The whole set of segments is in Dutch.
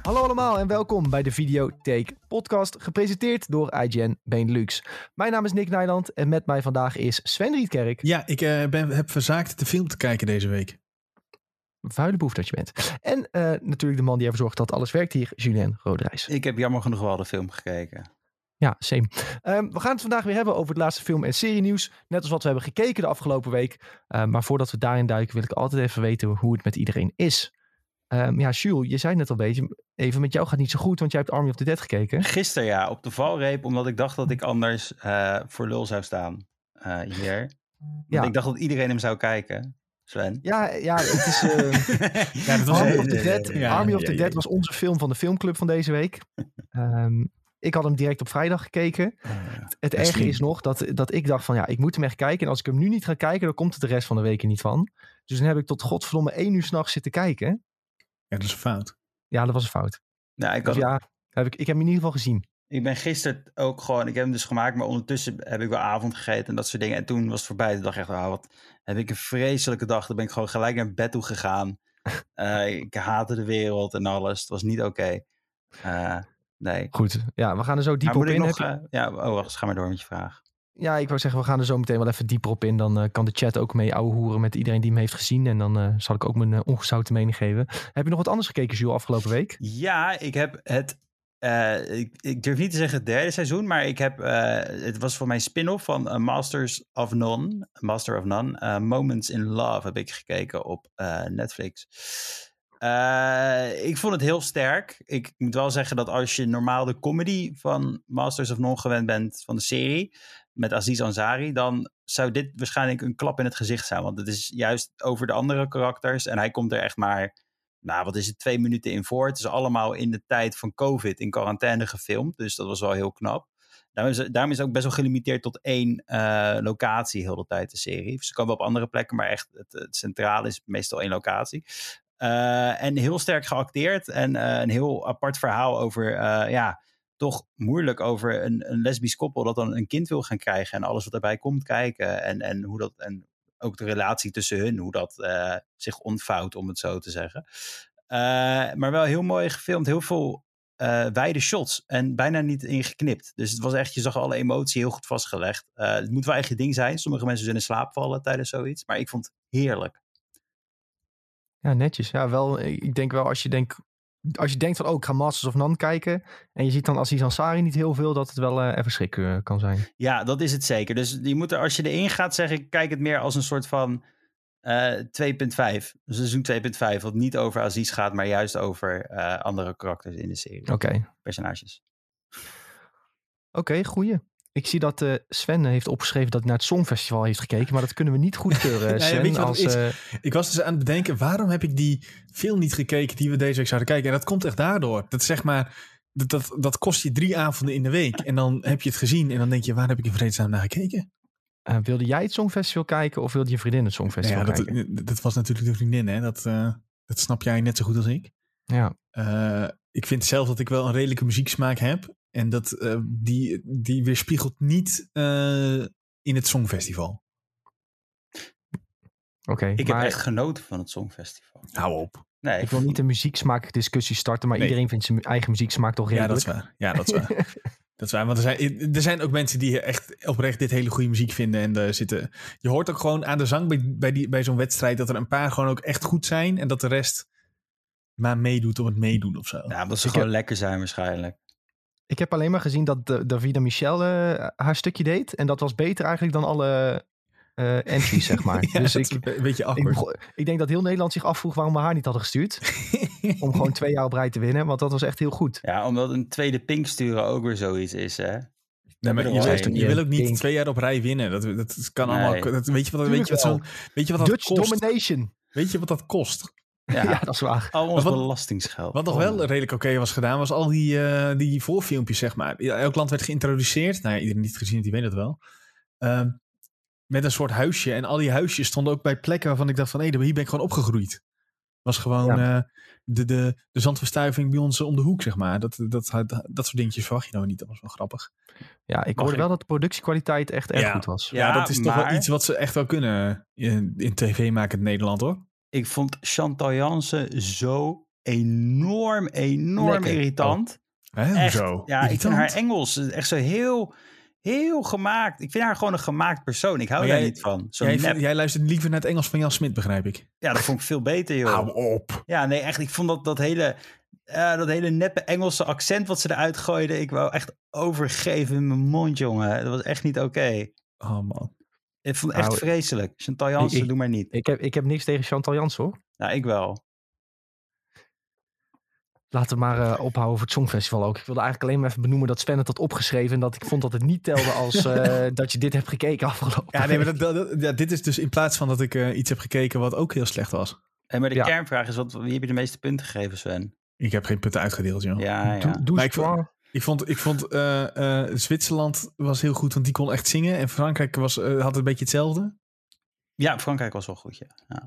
Hallo allemaal en welkom bij de Videotheek podcast, gepresenteerd door IGN Benelux. Mijn naam is Nick Nijland en met mij vandaag is Sven Rietkerk. Ja, ik heb verzaakt de film te kijken deze week. Vuile boef dat je bent. En natuurlijk de man die ervoor zorgt dat alles werkt hier, Julien Roderijs. Ik heb jammer genoeg wel de film gekeken. Ja, same. We gaan het vandaag weer hebben over het laatste film- en serienieuws. Net als wat we hebben gekeken de afgelopen week. Maar voordat we daarin duiken wil ik altijd even weten hoe het met iedereen is. Jules, je zei net al een beetje, even met jou gaat niet zo goed, want jij hebt Army of the Dead gekeken. Gisteren ja, op de valreep, omdat ik dacht dat ik anders voor lul zou staan hier. Want ik dacht dat iedereen hem zou kijken, Sven. Ja, het is... dat was Army of the Dead, Army of the Dead was onze film van de filmclub van deze week. Ik had hem direct op vrijdag gekeken. Het erge is nog dat ik dacht van ik moet hem echt kijken. En als ik hem nu niet ga kijken, dan komt het de rest van de week er niet van. Dus dan heb ik tot godverdomme 1 uur 's nachts zitten kijken. Ja, dat is een fout. Ja, dat was een fout. Nou, Ik heb hem in ieder geval gezien. Ik ben gisteren ook gewoon, ik heb hem dus gemaakt, maar ondertussen heb ik wel avond gegeten en dat soort dingen. En toen was het voorbij. Toen dacht ik echt, wat heb ik een vreselijke dag. Toen ben ik gewoon gelijk naar bed toe gegaan. Ik haatte de wereld en alles. Het was niet oké. Nee. Goed, ja, we gaan er zo diep op in. Wacht, ga maar door met je vraag. Ja, ik wou zeggen, we gaan er zo meteen wel even dieper op in. Dan kan de chat ook mee ouwehoeren met iedereen die hem heeft gezien. En dan zal ik ook mijn ongezouten mening geven. Heb je nog wat anders gekeken, Jules, afgelopen week? Ja, ik heb het... ik durf niet te zeggen het derde seizoen, maar ik heb... het was voor mijn spin-off van Master of None. Moments in Love heb ik gekeken op Netflix. Ik vond het heel sterk. Ik moet wel zeggen dat als je normaal de comedy van Masters of None gewend bent van de serie, met Aziz Ansari, dan zou dit waarschijnlijk een klap in het gezicht zijn. Want het is juist over de andere karakters en hij komt er echt maar, 2 minuten in voor. Het is allemaal in de tijd van COVID in quarantaine gefilmd, dus dat was wel heel knap. Daarom is het ook best wel gelimiteerd tot 1 locatie heel de tijd de serie. Dus ze kan wel op andere plekken, maar echt het centrale is meestal 1 locatie. En heel sterk geacteerd en een heel apart verhaal over, toch moeilijk over een lesbisch koppel dat dan een kind wil gaan krijgen en alles wat daarbij komt kijken en hoe dat, en ook de relatie tussen hun, hoe dat zich ontvouwt, om het zo te zeggen. Maar wel heel mooi gefilmd, heel veel wijde shots en bijna niet ingeknipt. Dus het was echt, je zag alle emotie heel goed vastgelegd. Het moet wel echt je ding zijn. Sommige mensen zullen in slaap vallen tijdens zoiets, maar ik vond het heerlijk. Ja, netjes. Ja, wel. Ik denk wel als je denkt van, ik ga Masters of None kijken en je ziet dan Aziz Ansari niet heel veel, dat het wel even schrik kan zijn. Ja, dat is het zeker. Dus je moet er, als je erin gaat, zeg ik, kijk het meer als een soort van 2.5. Seizoen 2.5, wat niet over Aziz gaat, maar juist over andere karakters in de serie. Oké. Personages. Oké, goeie. Ik zie dat Sven heeft opgeschreven dat hij naar het Songfestival heeft gekeken, maar dat kunnen we niet goedkeuren, Sven. Weet je wat het is? Ik was dus aan het bedenken, waarom heb ik die film niet gekeken die we deze week zouden kijken? En dat komt echt daardoor. Dat zeg maar, dat kost je 3 avonden in de week. En dan heb je het gezien en dan denk je, waar heb ik in vredesnaam naar gekeken? Wilde jij het Songfestival kijken of wilde je vriendin het Songfestival kijken? Dat was natuurlijk de vriendin, hè? Dat snap jij net zo goed als ik. Ja. Ik vind zelf dat ik wel een redelijke muzieksmaak heb. En dat die weerspiegelt niet in het Songfestival. Oké. Ik heb echt genoten van het Songfestival. Hou op. Nee, ik wil niet een muzieksmaakdiscussie starten, maar iedereen vindt zijn eigen muzieksmaak toch redelijk. Ja, dat is waar. Dat is waar, want er zijn ook mensen die echt oprecht dit hele goede muziek vinden. En je hoort ook gewoon aan de zang bij zo'n wedstrijd dat er een paar gewoon ook echt goed zijn. En dat de rest maar meedoet om het meedoen of zo. Ja, dat ze gewoon lekker zijn waarschijnlijk. Ik heb alleen maar gezien dat Davida Michel haar stukje deed. En dat was beter eigenlijk dan alle entries, zeg maar. Ja, dus een beetje awkward. Ik denk dat heel Nederland zich afvroeg waarom we haar niet hadden gestuurd. Om gewoon 2 jaar op rij te winnen. Want dat was echt heel goed. Ja, omdat een tweede pink sturen ook weer zoiets is, hè? Nee, maar je wil ook niet pink 2 jaar op rij winnen. Dat kan allemaal. Weet je wat dat Dutch kost? Domination. Weet je wat dat kost? Ja, dat is waar. Al ons belastingsgeld. Wat nog wel redelijk oké was gedaan, was al die voorfilmpjes, zeg maar. Elk land werd geïntroduceerd. Nou ja, iedereen die het gezien heeft, die weet dat wel. Met een soort huisje. En al die huisjes stonden ook bij plekken waarvan ik dacht van, hier ben ik gewoon opgegroeid. Was gewoon de zandverstuiving bij ons om de hoek, zeg maar. Dat soort dingetjes verwacht je nou niet. Dat was wel grappig. Ja, ik hoorde wel dat de productiekwaliteit echt erg goed was. Ja, dat is toch wel iets wat ze echt wel kunnen in tv maken in Nederland, hoor. Ik vond Chantal Jansen zo enorm Lekker. irritant. Hè, Echt, hoezo? ja, ik vind haar Irritant? Engels echt zo heel gemaakt. Ik vind haar gewoon een gemaakt persoon. Ik hou Maar daar jij- niet van. Zo nep. Jij luistert liever naar het Engels van Jan Smit, begrijp ik. Ja, dat vond ik veel beter, joh. Hou op. Ja, nee, echt. Ik vond dat hele neppe Engelse accent wat ze eruit gooiden. Ik wou echt overgeven in mijn mond, jongen. Dat was echt niet oké. Oh man. Ik vond het echt Nou, vreselijk. Chantal Jansen, doe maar niet. Ik heb niks tegen Chantal Jansen, hoor. Nou, ik wel. Laten we maar ophouden voor het Songfestival ook. Ik wilde eigenlijk alleen maar even benoemen dat Sven het had opgeschreven. En dat ik vond dat het niet telde als dat je dit hebt gekeken afgelopen Ja, nee, maar week. dit is dus in plaats van dat ik iets heb gekeken wat ook heel slecht was. Maar de Ja. kernvraag is, wie heb je de meeste punten gegeven, Sven? Ik heb geen punten uitgedeeld, joh. Ja. Doe Maar strong. Ik vond Zwitserland was heel goed, want die kon echt zingen. En Frankrijk had een beetje hetzelfde. Ja, Frankrijk was wel goed, ja.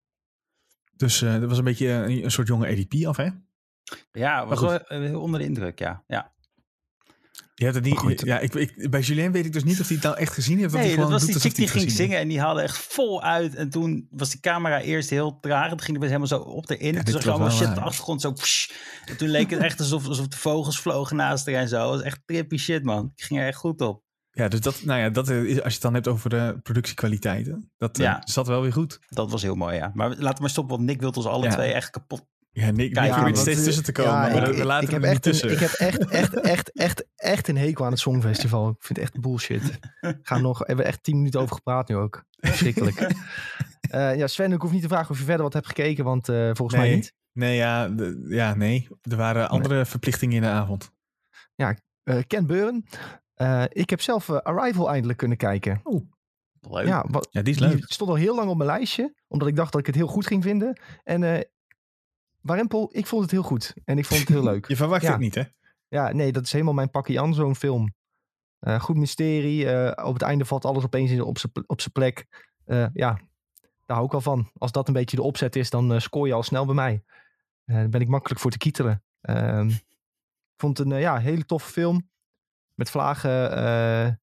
Dus dat was een beetje een soort jonge EDP af, hè? Ja, was Maar wel heel onder de indruk, ja. Je hebt het niet. Goed. Ja, bij Julien weet ik dus niet of hij het nou echt gezien heeft. Of Nee, hij dat gewoon was doet die alsof chick die hij het ging gezien zingen en die haalde echt vol uit. En toen was die camera eerst heel traag. En toen ging het helemaal zo op erin. En toen dit zag je klopt allemaal wel, shit op ja. de achtergrond zo. Psh. En toen leek het echt alsof de vogels vlogen naast haar en zo. Dat was echt trippy shit, man. Ik ging er echt goed op. Ja, dus dat is, als je het dan hebt over de productiekwaliteiten, dat zat wel weer goed. Dat was heel mooi, ja. Maar laten we maar stoppen, want Nick wil ons alle twee echt kapot. Ja, Nick Kijk, probeert ja, steeds tussen te komen, maar we laten hem niet tussen. Ik heb echt een hekel aan het Songfestival. Ik vind het echt bullshit. Hebben we echt 10 minuten over gepraat nu ook. Verschrikkelijk. Sven, ik hoef niet te vragen of je verder wat hebt gekeken, want volgens mij niet. Nee, nee. Er waren andere verplichtingen in de avond. Ken Beuren. Ik heb zelf Arrival eindelijk kunnen kijken. Leuk. Ja, Ja, die is leuk. die stond al heel lang op mijn lijstje, omdat ik dacht dat ik het heel goed ging vinden. En Warempel, ik vond het heel goed. En ik vond het heel leuk. Je verwacht het niet, hè? Ja, nee, dat is helemaal mijn pakje aan, zo'n film. Goed mysterie. Op het einde valt alles opeens op zijn plek. Ja, daar hou ik wel van. Als dat een beetje de opzet is, dan scoor je al snel bij mij. Daar ben ik makkelijk voor te kietelen. Ik vond het een hele toffe film. Met vlagen,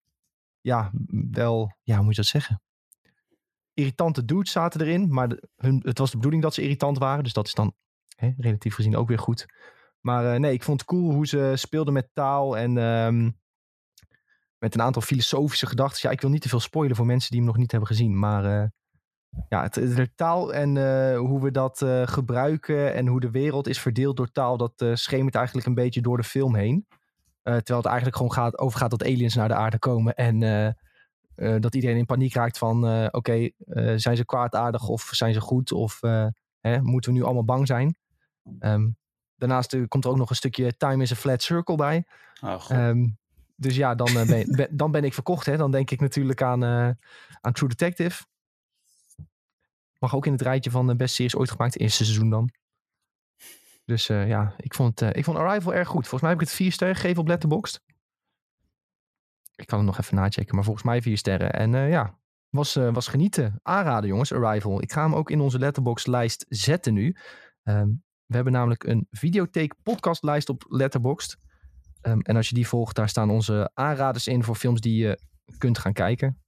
wel, hoe moet je dat zeggen? Irritante dudes zaten erin. Maar het was de bedoeling dat ze irritant waren. Dus dat is dan relatief gezien ook weer goed. Maar nee, ik vond het cool hoe ze speelden met taal en met een aantal filosofische gedachten. Ja, ik wil niet te veel spoilen voor mensen die hem nog niet hebben gezien. Maar de taal en hoe we dat gebruiken en hoe de wereld is verdeeld door taal, dat schemert eigenlijk een beetje door de film heen. Terwijl het eigenlijk gewoon overgaat dat aliens naar de aarde komen en dat iedereen in paniek raakt van zijn ze kwaadaardig of zijn ze goed of moeten we nu allemaal bang zijn? Daarnaast komt er ook nog een stukje Time is a Flat Circle bij. Oh, goed. Dus ja, dan ben ik verkocht. Hè? Dan denk ik natuurlijk aan True Detective. Mag ook in het rijtje van de beste series ooit gemaakt. Eerste seizoen dan. Dus ik vond Arrival erg goed. Volgens mij heb ik het 4 sterren gegeven op Letterboxd. Ik kan het nog even nachecken. Maar volgens mij 4 sterren. En was genieten. Aanraden jongens, Arrival. Ik ga hem ook in onze Letterboxd-lijst zetten nu. We hebben namelijk een videotheek podcastlijst op Letterboxd. En als je die volgt, daar staan onze aanraders in voor films die je kunt gaan kijken.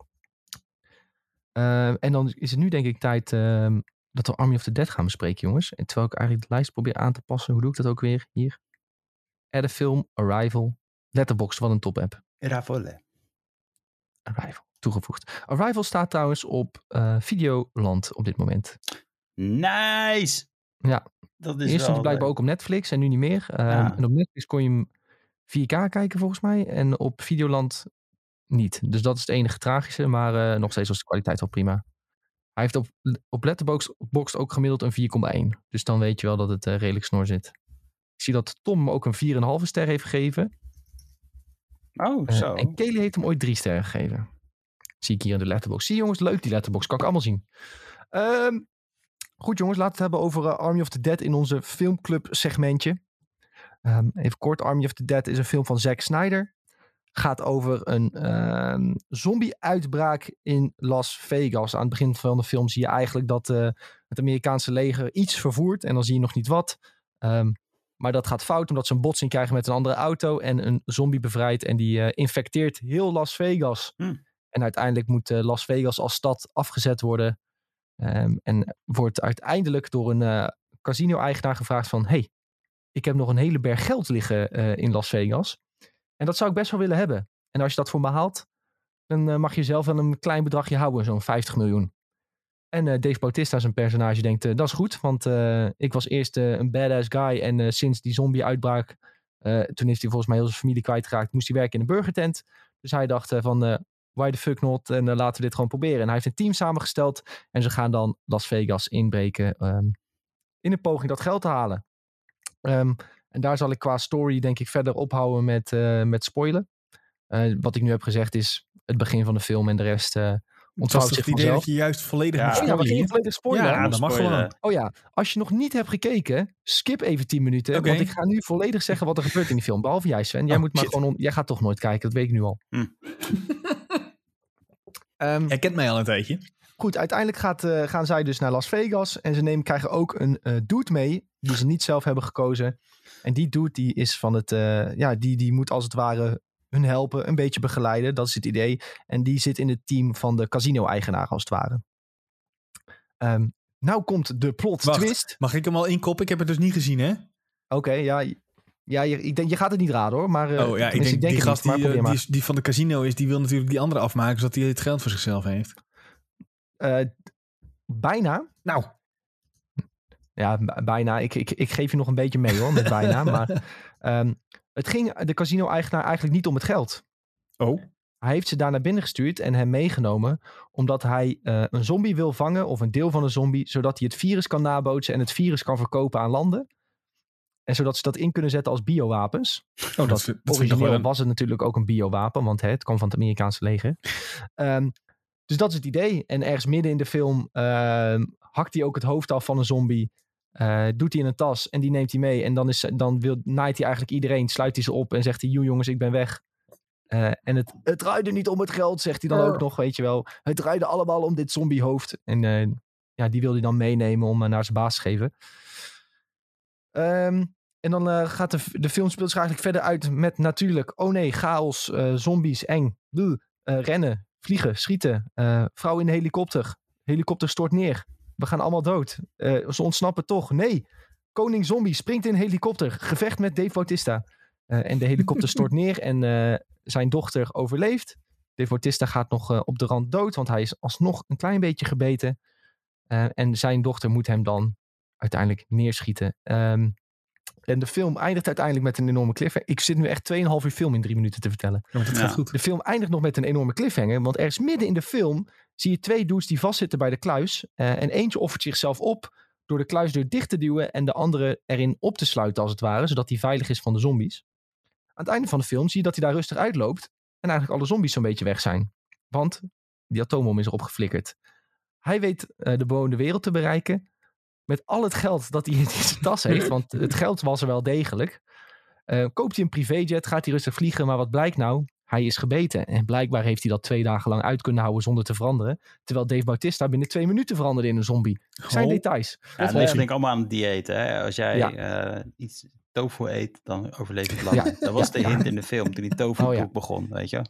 En dan is het nu denk ik tijd dat we Army of the Dead gaan bespreken, jongens. En terwijl ik eigenlijk de lijst probeer aan te passen. Hoe doe ik dat ook weer? Hier. Add a film, Arrival. Letterboxd, wat een top-app. Arrival, toegevoegd. Arrival staat trouwens op Videoland op dit moment. Nice! Ja. Dat is Eerst stond hij blijkbaar ook op Netflix en nu niet meer. En op Netflix kon je hem 4K kijken volgens mij. En op Videoland niet. Dus dat is het enige tragische. Maar nog steeds was de kwaliteit wel prima. Hij heeft op Letterboxd ook gemiddeld een 4,1. Dus dan weet je wel dat het redelijk snor zit. Ik zie dat Tom ook een 4,5 ster heeft gegeven. Oh, zo. En Kelly heeft hem ooit 3 sterren gegeven. Zie ik hier in de Letterboxd. Zie jongens, leuk die Letterboxd. Kan ik allemaal zien. Goed jongens, laten we het hebben over Army of the Dead in onze filmclub segmentje. Even kort, Army of the Dead is een film van Zack Snyder. Gaat over een zombie-uitbraak in Las Vegas. Aan het begin van de film zie je eigenlijk dat het Amerikaanse leger iets vervoert. En dan zie je nog niet wat. Maar dat gaat fout omdat ze een botsing krijgen met een andere auto. En een zombie bevrijdt en die infecteert heel Las Vegas. En uiteindelijk moet Las Vegas als stad afgezet worden. En wordt uiteindelijk door een casino-eigenaar gevraagd van... hey, ik heb nog een hele berg geld liggen in Las Vegas. En dat zou ik best wel willen hebben. En als je dat voor me haalt, dan mag je zelf wel een klein bedragje houden, zo'n 50 miljoen. En Dave Bautista, zijn personage, denkt, dat is goed. Want ik was eerst een badass guy. En sinds die zombie-uitbraak, toen is hij volgens mij heel zijn familie kwijtgeraakt. Moest hij werken in een burgertent. Dus hij dacht van, why the fuck not? En laten we dit gewoon proberen. En hij heeft een team samengesteld. En ze gaan dan Las Vegas inbreken in een poging dat geld te halen. En daar zal ik qua story denk ik verder ophouden met spoilen. Wat ik nu heb gezegd is het begin van de film en de rest ontvouwt zich vanzelf. Het idee dat je juist volledig moet spoilen. Ja, we gingen volledig spoilen. Ja, dat mag gewoon. Oh ja, als je nog niet hebt gekeken, skip even 10 minuten. Okay. Want ik ga nu volledig zeggen wat er gebeurt in die film. Behalve jij, Sven. Jij moet maar gewoon jij gaat toch nooit kijken, dat weet ik nu al. Jij kent mij al een tijdje. Goed, uiteindelijk gaan zij dus naar Las Vegas. En ze krijgen ook een dude mee, die ze niet zelf hebben gekozen. En die dude die is van het... die moet als het ware hun helpen, een beetje begeleiden. Dat is het idee. En die zit in het team van de casino-eigenaar als het ware. Nou komt de plot twist. Mag ik hem al inkoppen? Ik heb het dus niet gezien, hè? Oké, ja. Ja, ik denk, je gaat het niet raden hoor. Maar, ik denk die gast die van de casino is, die wil natuurlijk die andere afmaken, zodat hij het geld voor zichzelf heeft. Bijna. Nou. Ja, bijna. Ik geef je nog een beetje mee hoor, met bijna. Maar het ging de casino-eigenaar eigenlijk niet om het geld. Oh. Hij heeft ze daar naar binnen gestuurd en hem meegenomen omdat hij een zombie wil vangen of een deel van een zombie, zodat hij het virus kan nabootsen en het virus kan verkopen aan landen. En zodat ze dat in kunnen zetten als biowapens. Dat origineel was het natuurlijk ook een biowapen, want het kwam van het Amerikaanse leger. Dus dat is het idee. En ergens midden in de film hakt hij ook het hoofd af van een zombie. Doet hij in een tas en die neemt hij mee. En dan naait hij eigenlijk iedereen, sluit hij ze op en zegt hij, jongens, ik ben weg. En het draaide niet om het geld, zegt hij dan ook nog, weet je wel. Het draaide allemaal om dit zombiehoofd. En die wil hij dan meenemen om naar zijn baas te geven. En dan gaat de film speelt zich eigenlijk verder uit met natuurlijk, oh nee, chaos, zombies, eng, rennen, vliegen, schieten, vrouw in de helikopter. Helikopter stort neer. We gaan allemaal dood. Ze ontsnappen toch. Nee, koning zombie springt in een helikopter. Gevecht met Dave Bautista. En de helikopter stort neer en zijn dochter overleeft. Dave Bautista gaat nog op de rand dood, want hij is alsnog een klein beetje gebeten. En zijn dochter moet hem dan uiteindelijk neerschieten. En de film eindigt uiteindelijk met een enorme cliffhanger. Ik zit nu echt 2,5 uur film in 3 minuten te vertellen. Ja, dat gaat goed. De film eindigt nog met een enorme cliffhanger. Want ergens midden in de film zie je 2 dudes die vastzitten bij de kluis. En eentje offert zichzelf op door de kluisdeur dicht te duwen en de andere erin op te sluiten als het ware. Zodat hij veilig is van de zombies. Aan het einde van de film zie je dat hij daar rustig uitloopt. En eigenlijk alle zombies zo'n beetje weg zijn. Want die atoombom is erop geflikkerd. Hij weet de bewoonde wereld te bereiken. Met al het geld dat hij in zijn tas heeft. Want het geld was er wel degelijk. Koopt hij een privéjet, gaat hij rustig vliegen. Maar wat blijkt nou? Hij is gebeten. En blijkbaar heeft hij dat 2 dagen lang uit kunnen houden zonder te veranderen. Terwijl Dave Bautista binnen 2 minuten veranderde in een zombie. Dat zijn details. Ja, dat ligt denk ik allemaal aan het dieet. Hè? Als jij iets tofu eet, dan overleef je het lang. Ja. Dat was de hint in de film toen die tofu begon, weet je.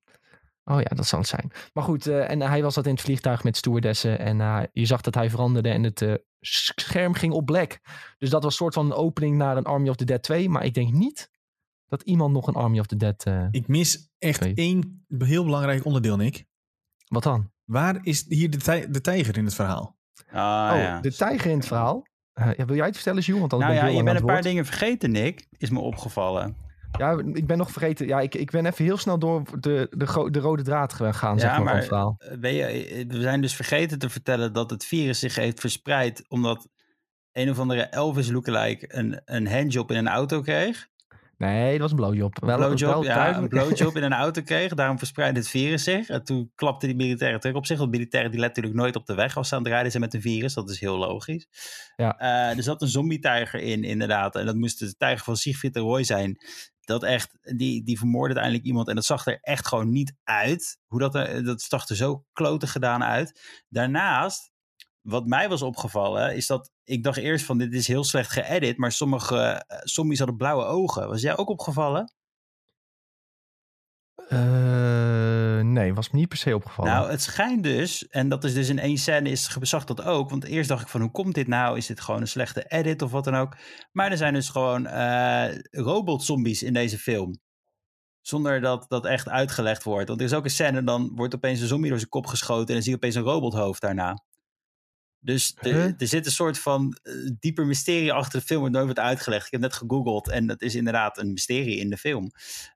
Oh ja, dat zal het zijn. Maar goed, en hij was dat in het vliegtuig met stewardessen. En je zag dat hij veranderde en het scherm ging op black. Dus dat was een soort van een opening naar een Army of the Dead 2. Maar ik denk niet dat iemand nog een Army of the Dead... ik mis echt 1 heel belangrijk onderdeel, Nick. Wat dan? Waar is hier de tijger in het verhaal? De tijger in het verhaal? Wil jij het vertellen, Jules? Want je bent een paar dingen vergeten, Nick. Is me opgevallen. Ja, ik ben nog vergeten. Ja, ik ben even heel snel door de rode draad gegaan, zeg maar, van het verhaal. We zijn dus vergeten te vertellen dat het virus zich heeft verspreid omdat een of andere Elvis lookalike een handjob in een auto kreeg. Nee, dat was een blowjob. Een blowjob in een auto kreeg. Daarom verspreidde het virus zich. En toen klapte die militairen terug op zich. Want militairen die letten natuurlijk nooit op de weg als ze aan het rijden zijn met een virus. Dat is heel logisch. Ja. Er zat een zombie-tijger in, inderdaad. En dat moest de tijger van Siegfried de Roy zijn. Dat echt, die vermoordde uiteindelijk iemand. En dat zag er echt gewoon niet uit. Dat zag er zo kloten gedaan uit. Daarnaast, wat mij was opgevallen, is dat ik dacht eerst van dit is heel slecht geëdit, maar sommige zombies hadden blauwe ogen. Was jij ook opgevallen? Nee, was me niet per se opgevallen. Nou, het schijnt dus, en dat is dus in 1 scène zag dat ook. Want eerst dacht ik van, hoe komt dit nou? Is dit gewoon een slechte edit of wat dan ook? Maar er zijn dus gewoon robotzombies in deze film. Zonder dat dat echt uitgelegd wordt. Want er is ook een scène, dan wordt opeens een zombie door zijn kop geschoten en dan zie je opeens een robothoofd daarna. Dus er zit een soort van dieper mysterie achter de film, wat nooit wordt uitgelegd. Ik heb net gegoogeld en dat is inderdaad een mysterie in de film.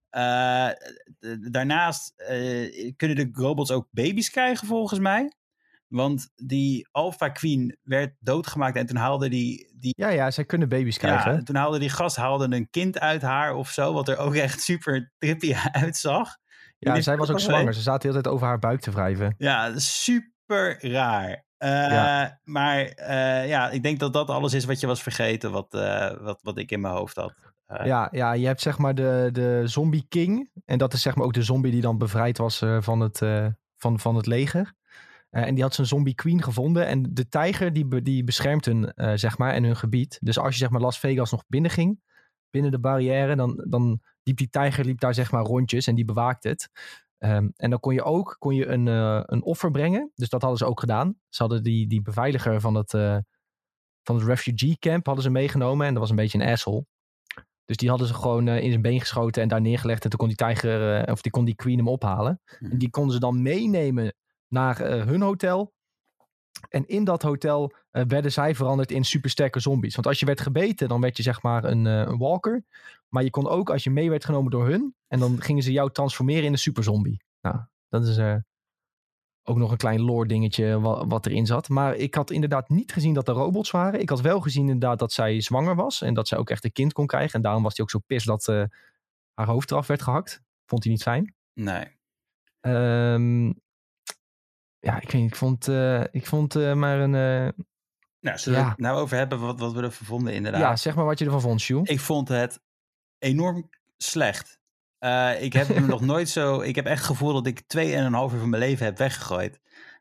Daarnaast kunnen de robots ook baby's krijgen, volgens mij. Want die Alpha Queen werd doodgemaakt en toen haalde die... Ja, zij kunnen baby's krijgen. Ja, toen haalde die gast een kind uit haar of zo, wat er ook echt super trippy uitzag. Ja, zij was ook zwanger. Ze zaten de hele tijd over haar buik te wrijven. Ja, super raar. Maar ik denk dat dat alles is wat je was vergeten, wat ik in mijn hoofd had. Ja, je hebt zeg maar de zombie king. En dat is zeg maar ook de zombie die dan bevrijd was van het leger. En die had zijn zombie queen gevonden. En de tijger die beschermt hun, zeg maar, en hun gebied. Dus als je zeg maar Las Vegas nog binnen ging, binnen de barrière, dan liep die tijger daar zeg maar rondjes en die bewaakt het. En dan kon je een offer brengen. Dus dat hadden ze ook gedaan. Ze hadden die beveiliger van het refugee camp hadden ze meegenomen. En dat was een beetje een asshole. Dus die hadden ze gewoon in zijn been geschoten en daar neergelegd. En toen kon die tijger, of die kon die queen hem ophalen. En die konden ze dan meenemen naar hun hotel. En in dat hotel werden zij veranderd in supersterke zombies. Want als je werd gebeten, dan werd je zeg maar een walker. Maar je kon ook, als je mee werd genomen door hun, en dan gingen ze jou transformeren in een superzombie. Nou, dat is ook nog een klein lore dingetje wat erin zat. Maar ik had inderdaad niet gezien dat er robots waren. Ik had wel gezien inderdaad dat zij zwanger was. En dat zij ook echt een kind kon krijgen. En daarom was hij ook zo pist dat haar hoofd eraf werd gehakt. Vond hij niet fijn. Nee. Ja, ik weet niet. Ik vond maar een... Nou, zullen we het nou over hebben wat we ervan vonden inderdaad? Ja, zeg maar wat je ervan vond, Sjoel. Ik vond het enorm slecht. Ik heb hem nog nooit zo... Ik heb echt het gevoel dat ik 2,5 uur van mijn leven heb weggegooid.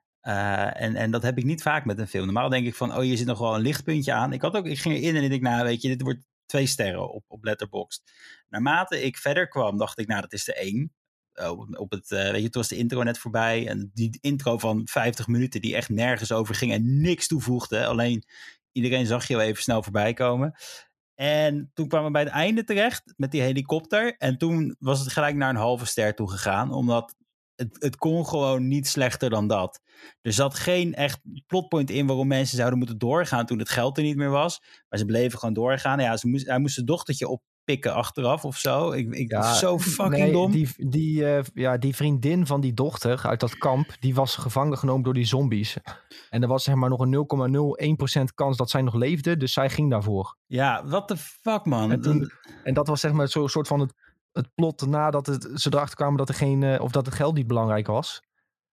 En dat heb ik niet vaak met een film. Normaal denk ik van, hier zit nog wel een lichtpuntje aan. Ik ging erin en ik denk, nou weet je, dit wordt 2 sterren op Letterboxd. Naarmate ik verder kwam, dacht ik, nou dat is de 1. Weet je, toen was de intro net voorbij. En die intro van 50 minuten die echt nergens over ging en niks toevoegde. Alleen iedereen zag je wel even snel voorbij komen. En toen kwamen we bij het einde terecht met die helikopter. En toen was het gelijk naar een halve ster toe gegaan. Omdat het kon gewoon niet slechter dan dat. Er zat geen echt plotpoint in waarom mensen zouden moeten doorgaan toen het geld er niet meer was. Maar ze bleven gewoon doorgaan. Ja, hij moest zijn dochtertje oppikken achteraf of zo. Zo fucking dom. Die vriendin van die dochter uit dat kamp, die was gevangen genomen door die zombies. En er was zeg maar nog een 0,01% kans dat zij nog leefde. Dus zij ging daarvoor. Ja, what the fuck, man. En dat was zeg maar zo'n soort van het plot nadat ze erachter kwamen dat er dat het geld niet belangrijk was.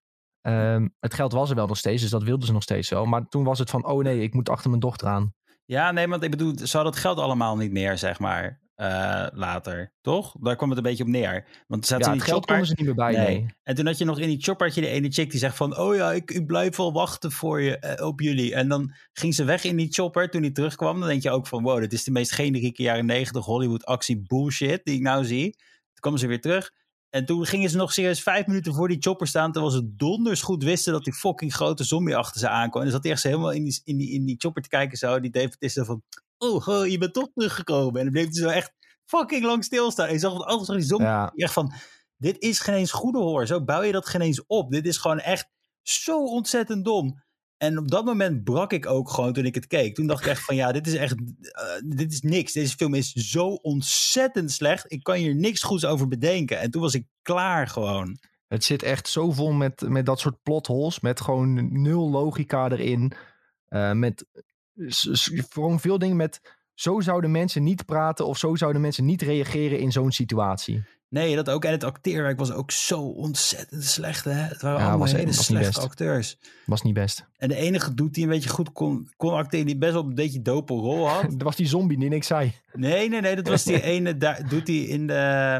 Het geld was er wel nog steeds, dus dat wilden ze nog steeds wel. Maar toen was het van, oh nee, ik moet achter mijn dochter aan. Ja, nee, want ik bedoel, ze hadden het geld allemaal niet meer, zeg maar, later, toch? Daar kwam het een beetje op neer. Want het geld konden ze niet meer bij, nee. En toen had je nog in die chopper de ene chick die zegt van, oh ja, ik blijf wel wachten voor je, op jullie. En dan ging ze weg in die chopper toen hij terugkwam. Dan denk je ook van, wow, dit is de meest generieke jaren 90 Hollywood actie bullshit die ik nou zie. Toen kwamen ze weer terug. En toen gingen ze nog serieus 5 minuten voor die chopper staan, terwijl ze donders goed wisten dat die fucking grote zombie achter ze aankwam. En dan zat hij echt zo helemaal in die chopper te kijken zo. Die David is zo van, oh, je bent toch teruggekomen. En dan bleef hij zo echt fucking lang stilstaan. En je zag van alles van die zombie. Ja. Echt van, dit is geen eens goede hoor. Zo bouw je dat geen eens op. Dit is gewoon echt zo ontzettend dom. En op dat moment brak ik ook gewoon toen ik het keek. Toen dacht ik echt van ja, dit is echt, dit is niks. Deze film is zo ontzettend slecht. Ik kan hier niks goeds over bedenken. En toen was ik klaar gewoon. Het zit echt zo vol met dat soort plotholes. Met gewoon 0 logica erin. Met gewoon veel dingen met, zo zouden mensen niet praten of zo zouden mensen niet reageren in zo'n situatie. Nee, dat ook. En het acteerwerk was ook zo ontzettend slecht, hè? Het waren allemaal hele slechte acteurs. Was niet best. En de enige doet die een beetje goed kon acteren, die best wel een beetje dope rol had. Dat was die zombie die niks zei. Nee, dat was die ene, doet hij in de...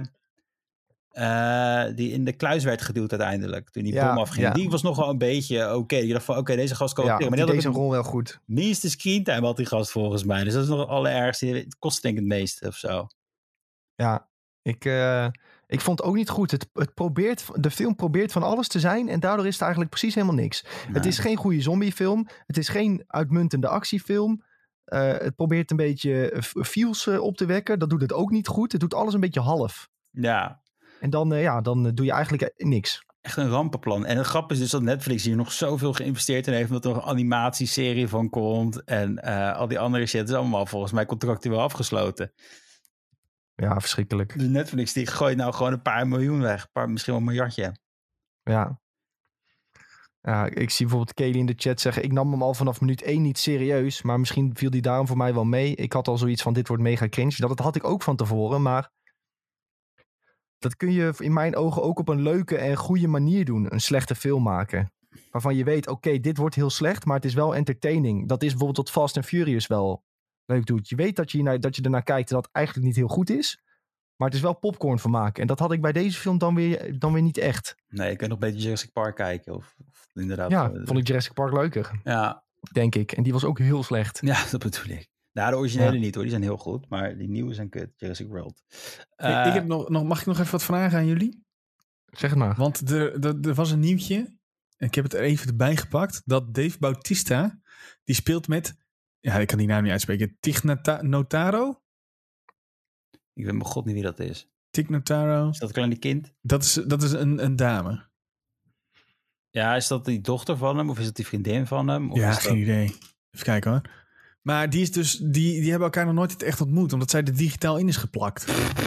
die in de kluis werd geduwd uiteindelijk, toen die bom afging. Ja. Die was nog wel een beetje oké. Je dacht van, deze gast kan acteren. Maar deze rol wel goed. Minste screentime had die gast volgens mij. Dus dat is nog het allerergste. Het kost denk ik het meeste of zo. Ja, Ik vond het ook niet goed. De film probeert van alles te zijn en daardoor is het eigenlijk precies helemaal niks. Nee. Het is geen goede zombiefilm. Het is geen uitmuntende actiefilm. Het probeert een beetje feels op te wekken. Dat doet het ook niet goed. Het doet alles een beetje half. Ja. En dan doe je eigenlijk niks. Echt een rampenplan. En het grap is dus dat Netflix hier nog zoveel geïnvesteerd in heeft, omdat er nog een animatieserie van komt en al die andere shit is allemaal volgens mij contractueel afgesloten. Ja, verschrikkelijk. Dus Netflix die gooit nou gewoon een paar miljoen weg. Misschien wel een miljardje. Ja. Ja, ik zie bijvoorbeeld Kelly in de chat zeggen, ik nam hem al vanaf minuut 1 niet serieus, maar misschien viel die daarom voor mij wel mee. Ik had al zoiets van, dit wordt mega cringe. Dat had ik ook van tevoren, maar dat kun je in mijn ogen ook op een leuke en goede manier doen. Een slechte film maken. Waarvan je weet, oké, dit wordt heel slecht, maar het is wel entertaining. Dat is bijvoorbeeld wat Fast and Furious wel leuk doet. Je weet dat je ernaar kijkt en dat het eigenlijk niet heel goed is. Maar het is wel popcorn van maken. En dat had ik bij deze film dan weer niet echt. Nee, ik kan nog beter Jurassic Park kijken. Of inderdaad. Ja, vond ik Jurassic Park leuker. Ja. Denk ik. En die was ook heel slecht. Ja, dat bedoel ik. Nou, de originele niet hoor. Die zijn heel goed. Maar die nieuwe zijn kut. Jurassic World. Ik heb mag ik nog even wat vragen aan jullie? Zeg het maar. Want er was een nieuwtje. Ik heb het er even erbij gepakt. Dat Dave Bautista, die speelt met, ja, ik kan die naam niet uitspreken. Tig Notaro? Ik weet mijn god niet wie dat is. Tig Notaro. Is dat een kleine kind? Dat is een dame. Ja, is dat die dochter van hem? Of is dat die vriendin van hem? Of ja, is geen idee. Even kijken hoor. Maar die is dus, die hebben elkaar nog nooit echt ontmoet. Omdat zij er digitaal in is geplakt.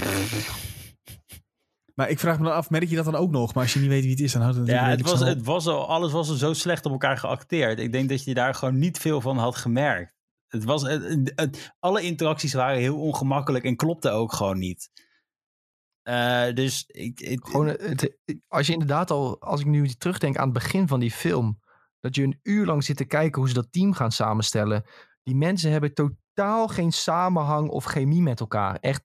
Maar ik vraag me dan af, merk je dat dan ook nog? Maar als je niet weet wie het is, dan houdt het natuurlijk alles was al zo slecht op elkaar geacteerd. Ik denk dat je daar gewoon niet veel van had gemerkt. Alle interacties waren heel ongemakkelijk en klopten ook gewoon niet. Dus als je inderdaad als ik nu terugdenk aan het begin van die film, dat je een uur lang zit te kijken hoe ze dat team gaan samenstellen. Die mensen hebben totaal geen samenhang of chemie met elkaar. Echt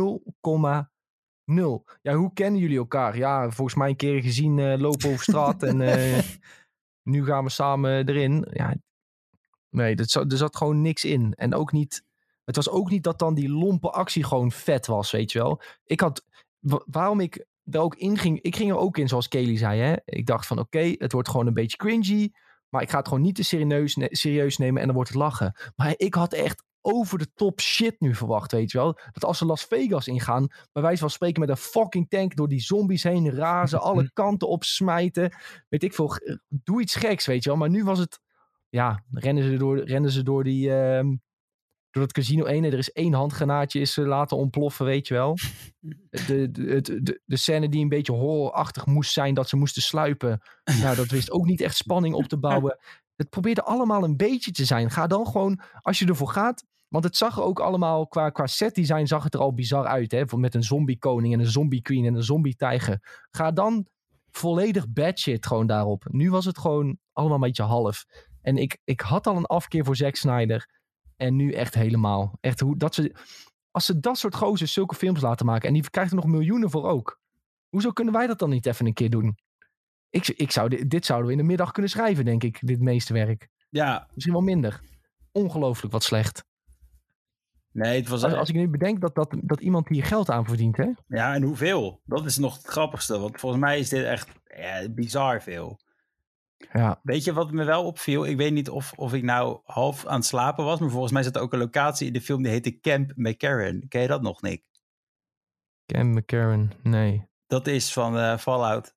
0,0. Ja, hoe kennen jullie elkaar? Ja, volgens mij een keer gezien lopen over straat en nu gaan we samen erin. Ja, nee, er zat gewoon niks in. En ook niet, het was ook niet dat dan die lompe actie gewoon vet was, weet je wel. Waarom ik er ook in ging, ik ging er ook in zoals Kelly zei. Hè? Ik dacht van oké, het wordt gewoon een beetje cringy, maar ik ga het gewoon niet te serieus nemen en dan wordt het lachen. Maar ik had echt over de top shit nu verwacht, weet je wel. Dat als ze Las Vegas ingaan, bij wijze van spreken met een fucking tank door die zombies heen razen, alle kanten op smijten. Weet ik veel, doe iets geks, weet je wel. Maar nu was het, ja, rennen ze door die door het casino ene. Er is 1 handgranaatje is laten ontploffen, weet je wel. De scène die een beetje horrorachtig moest zijn, dat ze moesten sluipen. Nou, dat wist ook niet echt spanning op te bouwen. Het probeerde allemaal een beetje te zijn. Ga dan gewoon, als je ervoor gaat, want het zag er ook allemaal, qua setdesign zag het er al bizar uit, hè. Met een zombie koning en een zombie queen en een zombie tijger. Ga dan volledig bad shit gewoon daarop. Nu was het gewoon allemaal een beetje half. En ik had al een afkeer voor Zack Snyder. En nu echt helemaal. Echt als ze dat soort gozers zulke films laten maken, en die krijgen er nog miljoenen voor ook. Hoezo kunnen wij dat dan niet even een keer doen? Dit zouden we in de middag kunnen schrijven, denk ik. Dit meeste werk. Ja. Misschien wel minder. Ongelooflijk wat slecht. Nee, het was als ik nu bedenk dat iemand hier geld aan verdient, hè? Ja, en hoeveel? Dat is nog het grappigste. Want volgens mij is dit echt bizar veel. Ja. Weet je wat me wel opviel? Ik weet niet of ik nou half aan het slapen was, maar volgens mij zat er ook een locatie in de film die heette Camp McCarran. Ken je dat nog, Nick? Camp McCarran, nee. Dat is van Fallout.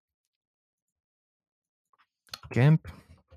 Camp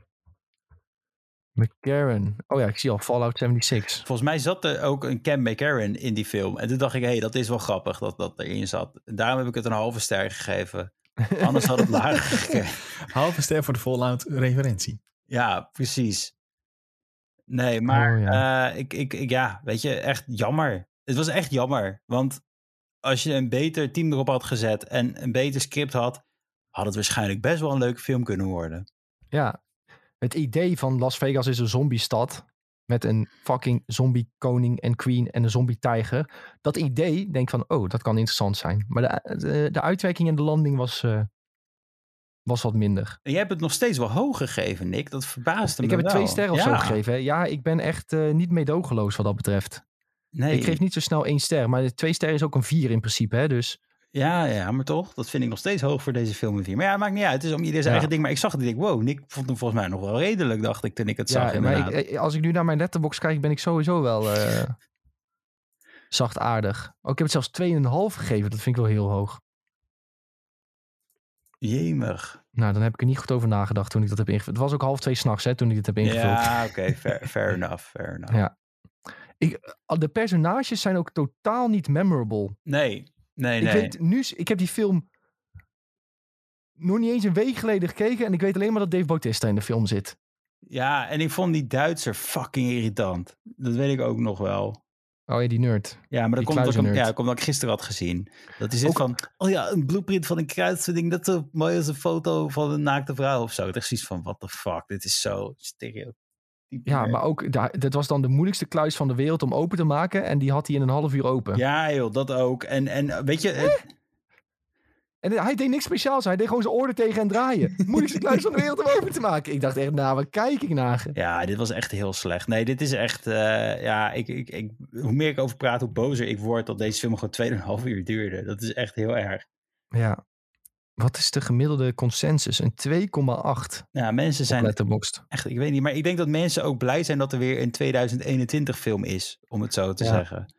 McCarran. Oh ja, ik zie al Fallout 76. Volgens mij zat er ook een Camp McCarran in die film. En toen dacht ik, dat is wel grappig dat erin zat. Daarom heb ik het een halve ster gegeven. Anders had het lager gekregen. Halve ster voor de Fallout-referentie. Ja, precies. Nee, maar weet je, echt jammer. Het was echt jammer. Want als je een beter team erop had gezet en een beter script had het waarschijnlijk best wel een leuke film kunnen worden. Ja, het idee van Las Vegas is een zombiestad met een fucking zombie koning en queen en een zombie tijger. Dat idee, denk van, dat kan interessant zijn. Maar de uitwerking en de landing was wat minder. En jij hebt het nog steeds wel hoog gegeven, Nick. Dat verbaasde me wel. Ik heb het 2 sterren of zo gegeven. Hè? Ja, ik ben echt niet meedogenloos wat dat betreft. Nee. Ik geef niet zo snel 1 ster, maar 2 sterren is ook een 4 in principe. Hè? Dus Ja, maar toch, dat vind ik nog steeds hoog voor deze film. Maar ja, maakt niet uit. Het is om ieder zijn eigen ding. Maar ik zag het en ik wow, Nick vond hem volgens mij nog wel redelijk, dacht ik, toen ik het zag. Maar als ik nu naar mijn Letterboxd kijk, ben ik sowieso wel zachtaardig. Ik heb het zelfs 2,5 gegeven. Dat vind ik wel heel hoog. Jemig. Nou, dan heb ik er niet goed over nagedacht toen ik dat heb ingevuld. Het was ook 1:30 s'nachts toen ik dit heb ingevuld. Ja, oké. Fair enough. Ja. De personages zijn ook totaal niet memorable. Nee. Ik heb die film nog niet eens een week geleden gekeken en ik weet alleen maar dat Dave Bautista in de film zit. Ja, en ik vond die Duitser fucking irritant. Dat weet ik ook nog wel. Oh ja, die nerd. Ja, maar dat komt omdat ik gisteren had gezien. Dat is van, een blueprint van een kruisvinding. Dat is zo mooi als een foto van een naakte vrouw of zo. Het is precies van, what the fuck, dit is zo stereo. Ja, maar ook, dat was dan de moeilijkste kluis van de wereld om open te maken. En die had hij in een half uur open. Ja joh, dat ook. En weet je... En hij deed niks speciaals. Hij deed gewoon zijn oren tegen en draaien. Moeilijkste kluis van de wereld om open te maken. Ik dacht echt, wat kijk ik naar? Ja, dit was echt heel slecht. Nee, dit is echt... hoe meer ik over praat, hoe bozer ik word dat deze film gewoon 2,5 uur duurde. Dat is echt heel erg. Ja. Wat is de gemiddelde consensus? Een 2,8. Ja, mensen zijn... Letterboxd. Echt, ik weet niet. Maar ik denk dat mensen ook blij zijn dat er weer een 2021 film is. Om het zo te zeggen.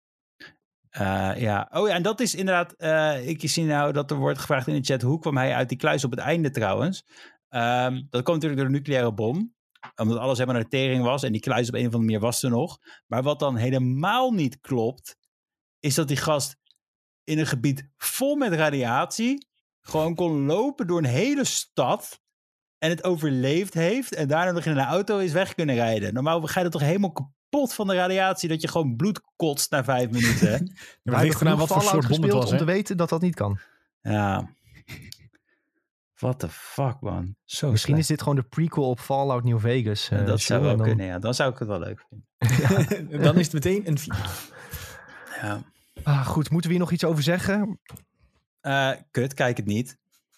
En dat is inderdaad... ik zie nou dat er wordt gevraagd in de chat... hoe kwam hij uit die kluis op het einde trouwens? Dat komt natuurlijk door de nucleaire bom. Omdat alles helemaal naar de tering was... en die kluis op een of andere manier was er nog. Maar wat dan helemaal niet klopt... is dat die gast in een gebied vol met radiatie... gewoon kon lopen door een hele stad... en het overleefd heeft... en daarna nog in een auto is weg kunnen rijden. Normaal ga je er toch helemaal kapot van de radiatie... dat je gewoon bloed kotst na 5 minuten. Maar ligt eraan wat voor soort bom het was, om te weten dat dat niet kan. Ja. What the fuck, man. Misschien slecht. Is dit gewoon de prequel op Fallout New Vegas. Dat zou wel kunnen, ja. Dan zou ik het wel leuk vinden. Dan is het meteen een 4. Ja. Goed, moeten we hier nog iets over zeggen? Kijk het niet.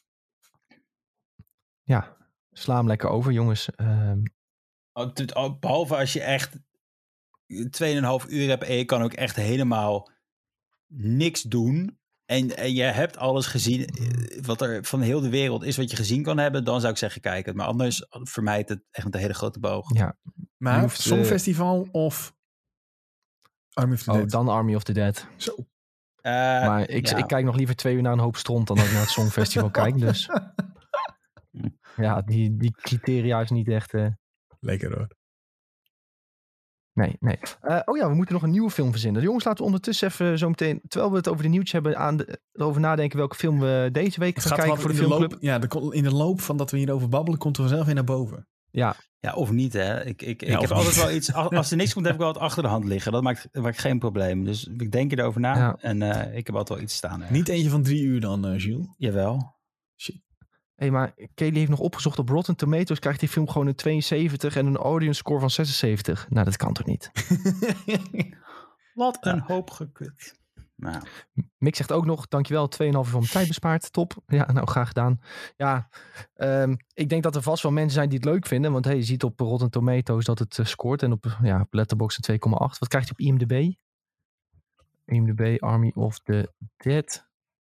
Ja, sla hem lekker over, jongens. Behalve als je echt 2,5 uur hebt en je kan ook echt helemaal niks doen. En je hebt alles gezien wat er van heel de wereld is wat je gezien kan hebben. Dan zou ik zeggen, kijk het. Maar anders vermijd het echt met een hele grote boog. Ja. Maar Songfestival of Army of the Dead? Dan Army of the Dead. Zo. Maar ik kijk nog liever 2 uur naar een hoop stront dan dat ik naar het Songfestival kijk. Dus ja, die criteria is niet echt... Lekker hoor. Nee. We moeten nog een nieuwe film verzinnen. Jongens, laten we ondertussen even zo meteen... terwijl we het over de nieuwtjes hebben... erover nadenken welke film we deze week gaan kijken voor de filmclub. In de loop van dat we hierover babbelen... komt er vanzelf weer naar boven. Ja, of niet, hè. Ik heb altijd wel iets... Als er niks komt, heb ik wel wat achter de hand liggen. Dat maakt geen probleem. Dus ik denk erover na. Ja. En ik heb altijd wel iets staan. Niet eentje van 3 uur dan, Jules? Jawel. Shit. Maar Kelly heeft nog opgezocht op Rotten Tomatoes... krijgt die film gewoon een 72 en een audience score van 76. Nou, dat kan toch niet? Wat een hoop gekut. Nou. Mick zegt ook nog, dankjewel, 2,5 uur van mijn tijd bespaard. Top. Ja, nou, graag gedaan. Ja, ik denk dat er vast wel mensen zijn die het leuk vinden. Want je ziet op Rotten Tomatoes dat het scoort. En op Letterboxd een 2,8. Wat krijgt hij op IMDb? IMDb, Army of the Dead...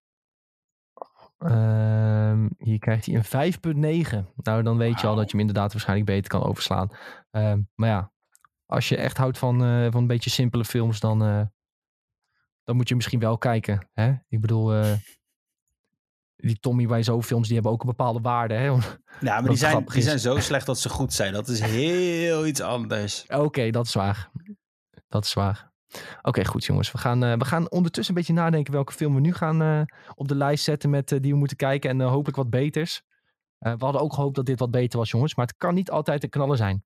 hier krijgt hij een 5,9. Nou, dan weet je al dat je hem inderdaad waarschijnlijk beter kan overslaan. Maar ja, als je echt houdt van een beetje simpele films, dan moet je misschien wel kijken. Hè? Ik bedoel, die Tommy Wiseau films, die hebben ook een bepaalde waarde. Hè? Ja, maar die zijn zo slecht dat ze goed zijn. Dat is heel iets anders. Oké, dat is waar. Dat is waar. Oké, goed jongens. We gaan ondertussen een beetje nadenken welke film we nu gaan op de lijst zetten met die we moeten kijken. En hopelijk wat beters. We hadden ook gehoopt dat dit wat beter was, jongens. Maar het kan niet altijd de knallen zijn.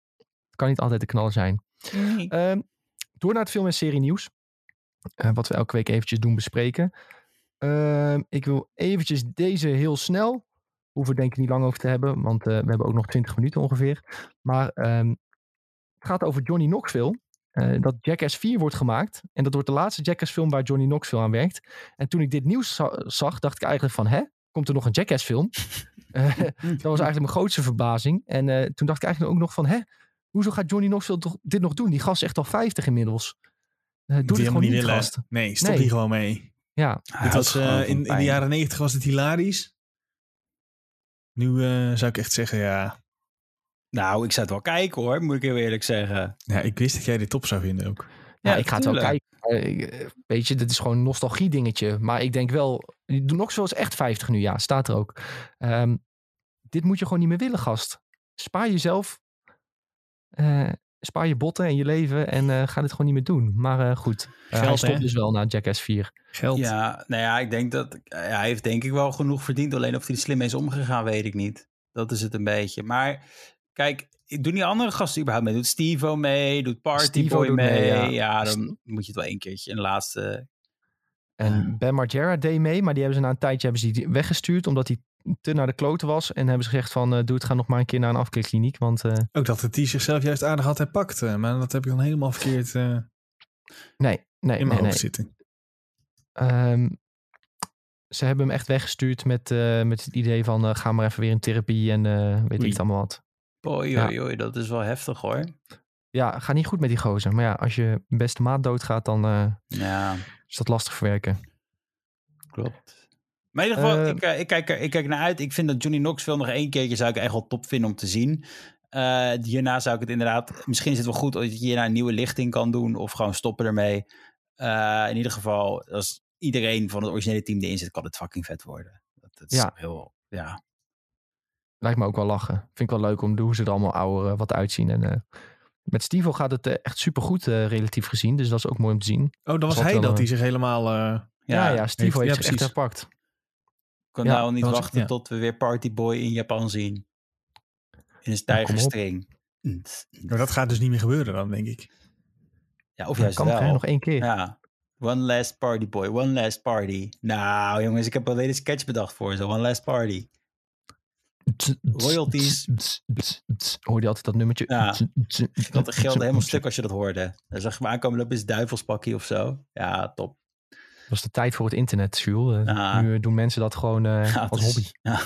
Door naar het film- en serie nieuws. Wat we elke week eventjes doen bespreken. Ik wil eventjes deze heel snel. Hoeven we denk ik niet lang over te hebben. Want we hebben ook nog 20 minuten ongeveer. Maar het gaat over Johnny Knoxville. Dat Jackass 4 wordt gemaakt. En dat wordt de laatste Jackass film waar Johnny Knoxville aan werkt. En toen ik dit nieuws zag, dacht ik eigenlijk van... komt er nog een Jackass film? Dat was eigenlijk mijn grootste verbazing. En toen dacht ik eigenlijk ook nog van... hoezo gaat Johnny Knoxville dit nog doen? Die gast is echt al 50 inmiddels. Doe dit gewoon niet, gast. Nee, stop hier gewoon mee. Ja. Dit was, in de jaren 90 was het hilarisch. Nu zou ik echt zeggen, ja... Nou, ik zou het wel kijken hoor, moet ik heel eerlijk zeggen. Ja, ik wist dat jij dit top zou vinden ook. Ja, ik ga het wel kijken. Weet je, dit is gewoon een nostalgie dingetje. Maar ik denk wel, Knoxville is echt 50 nu, ja, staat er ook. Dit moet je gewoon niet meer willen, gast. Spaar jezelf. Spaar je botten en je leven en ga dit gewoon niet meer doen. Maar goed, hij stopt dus wel na Jackass 4. Geld. Ja, nou ja, ik denk dat... hij heeft denk ik wel genoeg verdiend. Alleen of hij er slim mee is omgegaan, weet ik niet. Dat is het een beetje. Maar kijk, doen die andere gasten überhaupt mee? Doet Steve-O mee? Doet Partyboy mee? Ja, dan moet je het wel een keertje. Een laatste... En Ben Margera deed mee, maar die hebben ze na een tijdje die weggestuurd, omdat hij te naar de kloten was. En hebben ze gezegd van, doe het, ga nog maar een keer naar een afklikkliniek. Want, ook dat het die zichzelf juist aardig had herpakt. Maar dat heb ik dan helemaal verkeerd in mijn hoofd zitten. Ze hebben hem echt weggestuurd met het idee van, ga maar even weer in therapie en weet ik het allemaal wat. Oei, dat is wel heftig hoor. Ja, gaat niet goed met die gozer. Maar ja, als je beste maat doodgaat, dan is dat lastig verwerken. Klopt. Maar in ieder geval, ik kijk naar uit. Ik vind dat Johnny Knoxville nog 1 keertje zou ik echt wel top vinden om te zien. Hierna zou ik het inderdaad... Misschien is het wel goed dat je hierna een nieuwe lichting kan doen. Of gewoon stoppen ermee. In ieder geval, als iedereen van het originele team erin zit, kan het fucking vet worden. Dat is heel... Ja. Lijkt me ook wel lachen. Vind ik wel leuk om hoe ze er allemaal ouder wat uitzien. En met Steve gaat het echt supergoed relatief gezien. Dus dat is ook mooi om te zien. Oh, dan was hij dat hij zich helemaal... Steve heeft zich echt herpakt. Ik kan nou niet wachten tot we weer Partyboy in Japan zien. In een stijgerstring. Maar dat gaat dus niet meer gebeuren dan, denk ik. Ja, of juist wel. Nog 1 keer. Ja. One last party boy, one last party. Nou jongens, ik heb alleen een sketch bedacht voor zo. One last party. Royalties. Hoorde je altijd dat nummertje? Ja. Dat geld helemaal stuk als je dat hoorde. Dan zag je me aankomen lopen is duivelspakkie of zo. Ja, top. Dat was de tijd voor het internet, Jules. Nu doen mensen dat gewoon als hobby. Ja.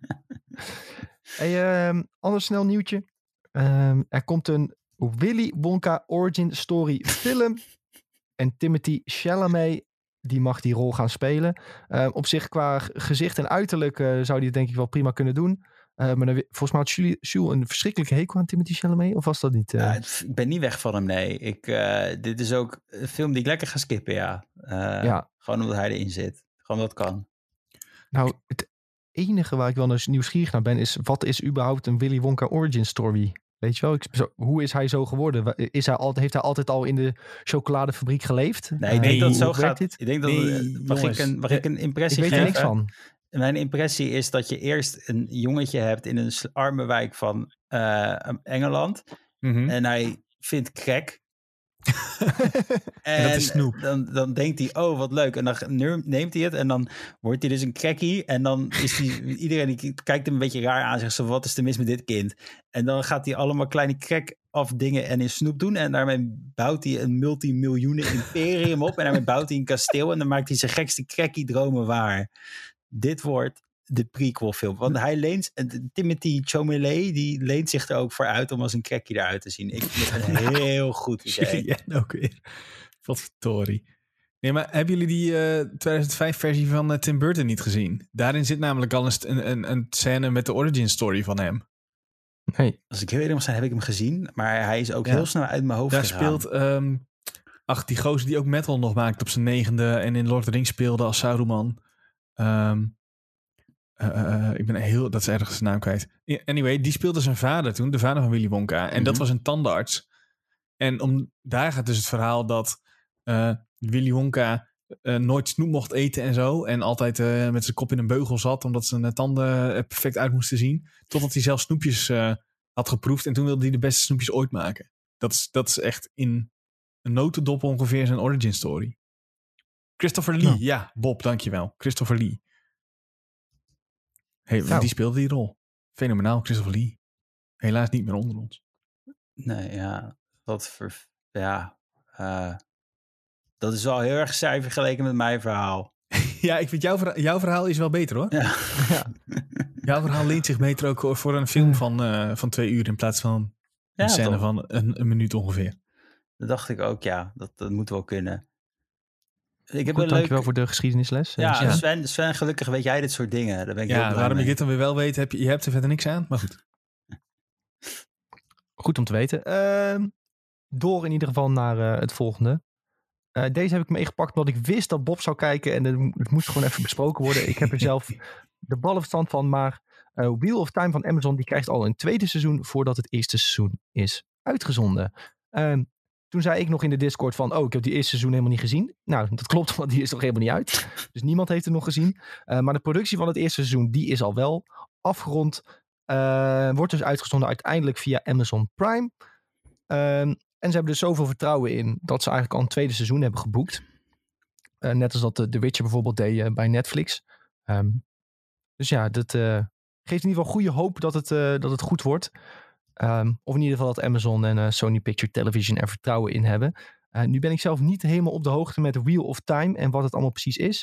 Ander snel nieuwtje. Er komt een Willy Wonka Origin Story film. En Timothée Chalamet, die mag die rol gaan spelen. Op zich qua gezicht en uiterlijk zou hij het denk ik wel prima kunnen doen. Maar dan, volgens mij had Jules een verschrikkelijke hekel aan Timothée Chalamet. Of was dat niet? Ik ben niet weg van hem, nee. Dit is ook een film die ik lekker ga skippen, ja. Gewoon omdat hij erin zit. Gewoon dat kan. Nou, het enige waar ik wel nieuwsgierig naar ben is... wat is überhaupt een Willy Wonka Origin Story? Weet je wel? Hoe is hij zo geworden? Heeft hij altijd al in de chocoladefabriek geleefd? Nee, ik denk dat het zo gaat. Ik denk dat mag ik een impressie geven? Ik weet er niks van. Mijn impressie is dat je eerst een jongetje hebt in een arme wijk van Engeland. Mm-hmm. En hij vindt crack. En dat is snoep. Dan denkt hij, oh wat leuk. En dan neemt hij het en dan wordt hij dus een crackie. En dan is iedereen die kijkt hem een beetje raar aan. Zegt zo, wat is er mis met dit kind? En dan gaat hij allemaal kleine crack afdingen en in snoep doen. En daarmee bouwt hij een multimiljoenen imperium op. En daarmee bouwt hij een kasteel. En dan maakt hij zijn gekste crackie dromen waar. Dit wordt de prequel film. Want hij leent, Timothée Chalamet, die leent zich er ook voor uit om als een crackie eruit te zien. Ik vind het een heel goed idee. Ja, ook weer. Wat verdorie. Nee, maar hebben jullie die 2005 versie van Tim Burton niet gezien? Daarin zit namelijk al een scène met de origin story van hem. Nee. Als ik heel eerlijk mag zijn, heb ik hem gezien. Maar hij is ook heel snel uit mijn hoofd gegaan. Daar speelt die gozer die ook metal nog maakt op zijn 9e en in Lord of the Rings speelde als Saruman. Ik ben dat is ergens zijn naam kwijt. Anyway, die speelde zijn vader toen, de vader van Willy Wonka. En dat was een tandarts. En daar gaat dus het verhaal dat Willy Wonka nooit snoep mocht eten en zo. En altijd met zijn kop in een beugel zat, omdat zijn tanden perfect uit moesten zien. Totdat hij zelf snoepjes had geproefd. En toen wilde hij de beste snoepjes ooit maken. Dat is echt in een notendop ongeveer zijn origin story. Christopher Lee, ja Bob, dankjewel. Christopher Lee. Die speelde die rol. Fenomenaal, Christopher Lee. Helaas niet meer onder ons. Nee, ja. Dat is wel heel erg saai vergeleken met mijn verhaal. Ja, ik vind jouw verhaal is wel beter hoor. Ja. Jouw verhaal leent zich beter ook voor een film van 2 uur in plaats van een scène van een minuut ongeveer. Dat dacht ik ook, ja. Dat moet wel kunnen. Dankjewel voor de geschiedenisles. Ja, Sven, gelukkig weet jij dit soort dingen. Daar ben ik heel blij waarom mee. je dit dan weer wel weet, je hebt er verder niks aan. Maar goed. Goed om te weten. Door in ieder geval naar het volgende. Deze heb ik meegepakt omdat ik wist dat Bob zou kijken. En het moest gewoon even besproken worden. Ik heb er zelf de ballenverstand van. Maar Wheel of Time van Amazon, die krijgt al een tweede seizoen voordat het eerste seizoen is uitgezonden. Toen zei ik nog in de Discord van, ik heb die eerste seizoen helemaal niet gezien. Nou, dat klopt, want die is nog helemaal niet uit. Dus niemand heeft het nog gezien. Maar de productie van het eerste seizoen, die is al wel afgerond. Wordt dus uitgezonden uiteindelijk via Amazon Prime. En ze hebben dus zoveel vertrouwen in dat ze eigenlijk al een tweede seizoen hebben geboekt. Net als dat The Witcher bijvoorbeeld deed bij Netflix. Dus ja, dat geeft in ieder geval goede hoop dat het goed wordt. Of in ieder geval dat Amazon en Sony Pictures Television er vertrouwen in hebben. Nu ben ik zelf niet helemaal op de hoogte met Wheel of Time en wat het allemaal precies is.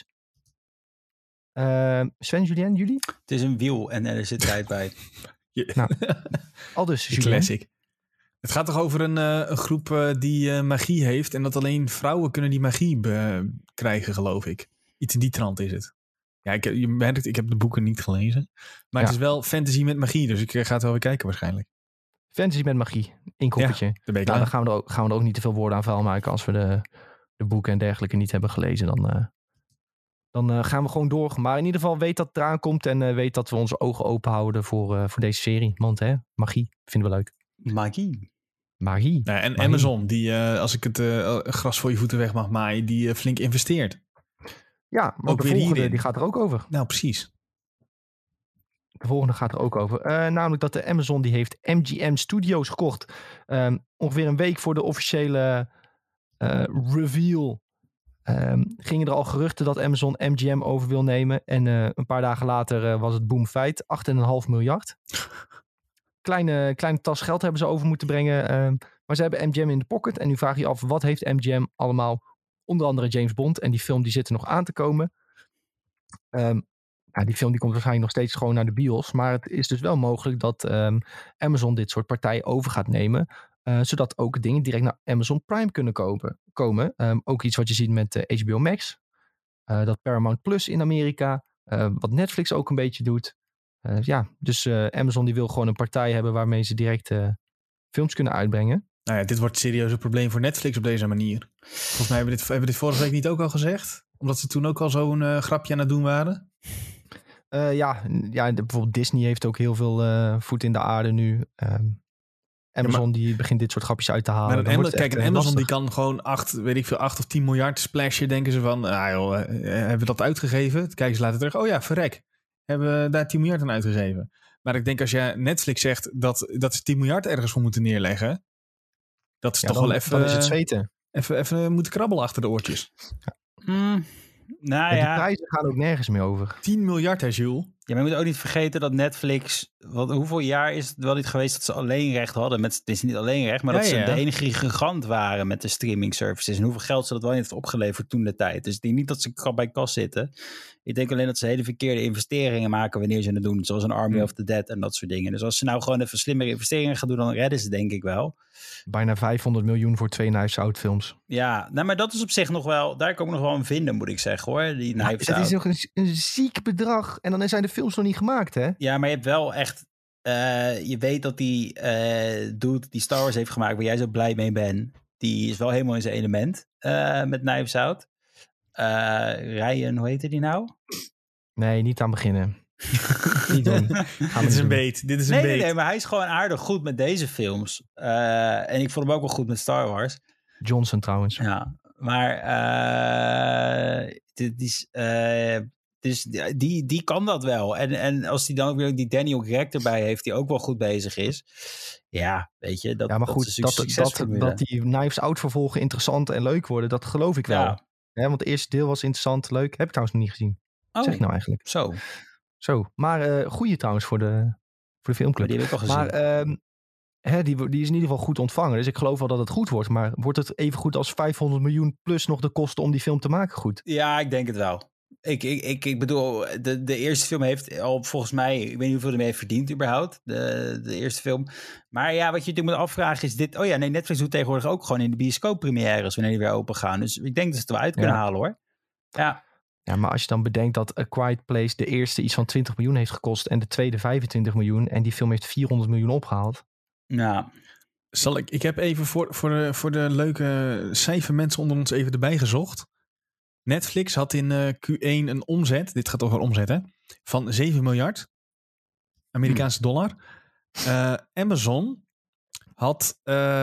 Sven, Julien, jullie? Het is een wiel en er zit tijd bij. Nou, aldus Julien. Classic. Het gaat toch over een groep die magie heeft en dat alleen vrouwen kunnen die magie krijgen, geloof ik. Iets in die trant is het. Ja, je merkt, ik heb de boeken niet gelezen. Maar het is wel fantasy met magie, dus ik ga het wel weer kijken waarschijnlijk. Fantasy met magie, inkoppertje. Ja, dan gaan we er ook niet te veel woorden aan vuil maken als we de boeken en dergelijke niet hebben gelezen. Dan gaan we gewoon door. Maar in ieder geval weet dat het eraan komt en weet dat we onze ogen open houden voor deze serie. Want magie vinden we leuk. Magie. Ja, en magie. Amazon, die als ik het gras voor je voeten weg mag maaien, die flink investeert. Ja, maar ook de volgende die gaat er ook over. Nou, precies. De volgende gaat er ook over. Namelijk dat de Amazon die heeft MGM Studios gekocht. Ongeveer een week voor de officiële reveal gingen er al geruchten dat Amazon MGM over wil nemen. En een paar dagen later was het boom feit. 8,5 miljard. Kleine tas geld hebben ze over moeten brengen. Maar ze hebben MGM in de pocket. En nu vraag je af, wat heeft MGM allemaal? Onder andere James Bond. En die film die zit er nog aan te komen. Die film die komt waarschijnlijk nog steeds gewoon naar de bios. Maar het is dus wel mogelijk dat Amazon dit soort partijen over gaat nemen. Zodat ook dingen direct naar Amazon Prime kunnen komen. Ook iets wat je ziet met HBO Max. Dat Paramount Plus in Amerika. Wat Netflix ook een beetje doet. Dus Amazon die wil gewoon een partij hebben waarmee ze direct films kunnen uitbrengen. Nou ja, dit wordt serieus een probleem voor Netflix op deze manier. Volgens mij hebben we dit vorige week niet ook al gezegd? Omdat ze toen ook al zo'n grapje aan het doen waren? Bijvoorbeeld Disney heeft ook heel veel voet in de aarde nu. Amazon die begint dit soort grapjes uit te halen. Maar Amazon die kan gewoon 8 of 10 miljard splashen. Denken ze van, hebben we dat uitgegeven? Kijken ze later terug. Oh ja, verrek. Hebben we daar 10 miljard aan uitgegeven? Maar ik denk als je Netflix zegt dat ze 10 miljard ergens voor moeten neerleggen. Dat is toch wel even... Dan is het zweten. Even moeten krabbelen achter de oortjes. Die prijzen gaan ook nergens meer over. 10 miljard, hè, Jules? Ja, maar je moet ook niet vergeten dat Netflix... hoeveel jaar is het wel niet geweest dat ze alleen recht hadden? Het is niet alleen recht, maar dat ze de enige gigant waren met de streaming services. En hoeveel geld ze dat wel niet heeft opgeleverd toen de tijd. Dus ik denk niet dat ze bij kas zitten. Ik denk alleen dat ze hele verkeerde investeringen maken wanneer ze het doen. Zoals een Army of the Dead en dat soort dingen. Dus als ze nou gewoon even slimmere investeringen gaan doen, dan redden ze denk ik wel. Bijna 500 miljoen voor 2 Knives Out films. Ja, maar dat is op zich nog wel... Daar kan ik nog wel aan vinden, moet ik zeggen, hoor. Die Knives Out. Het is nog een ziek bedrag. En dan zijn de films nog niet gemaakt, hè? Ja, maar je hebt wel echt... je weet dat die dude die Star Wars heeft gemaakt, waar jij zo blij mee bent, die is wel helemaal in zijn element met Knives Out. Ryan, hoe heette die nou? Nee, niet aan beginnen. Niet doen. Dit is een beet. Nee, maar hij is gewoon aardig goed met deze films. En ik vond hem ook wel goed met Star Wars. Johnson trouwens. Ja, maar die kan dat wel. En als hij dan ook weer die Daniel Craig erbij heeft, die ook wel goed bezig is. Ja, weet je. Dat die Knives Out vervolgen interessant en leuk worden, dat geloof ik wel. Ja. Want het eerste deel was interessant, leuk. Heb ik trouwens nog niet gezien. Wat zeg ik nou eigenlijk? Zo. Maar goeie trouwens voor de filmclub. Die heb ik al gezien. Maar die is in ieder geval goed ontvangen. Dus ik geloof wel dat het goed wordt. Maar wordt het even goed als 500 miljoen plus nog de kosten om die film te maken goed? Ja, ik denk het wel. Ik bedoel, de eerste film heeft al volgens mij... Ik weet niet hoeveel ermee heeft verdiend überhaupt. De eerste film. Maar ja, wat je natuurlijk moet afvragen is dit... Netflix doet tegenwoordig ook gewoon in de bioscoop premières wanneer die weer open gaan. Dus ik denk dat ze het wel uit kunnen halen, hoor. Ja. Ja, maar als je dan bedenkt dat A Quiet Place de eerste iets van 20 miljoen heeft gekost en de tweede 25 miljoen en die film heeft 400 miljoen opgehaald. Ja. Ik heb even voor de leuke cijfermensen onder ons even erbij gezocht. Netflix had in Q1 een omzet, dit gaat over omzet hè, van 7 miljard Amerikaanse dollar. Amazon had,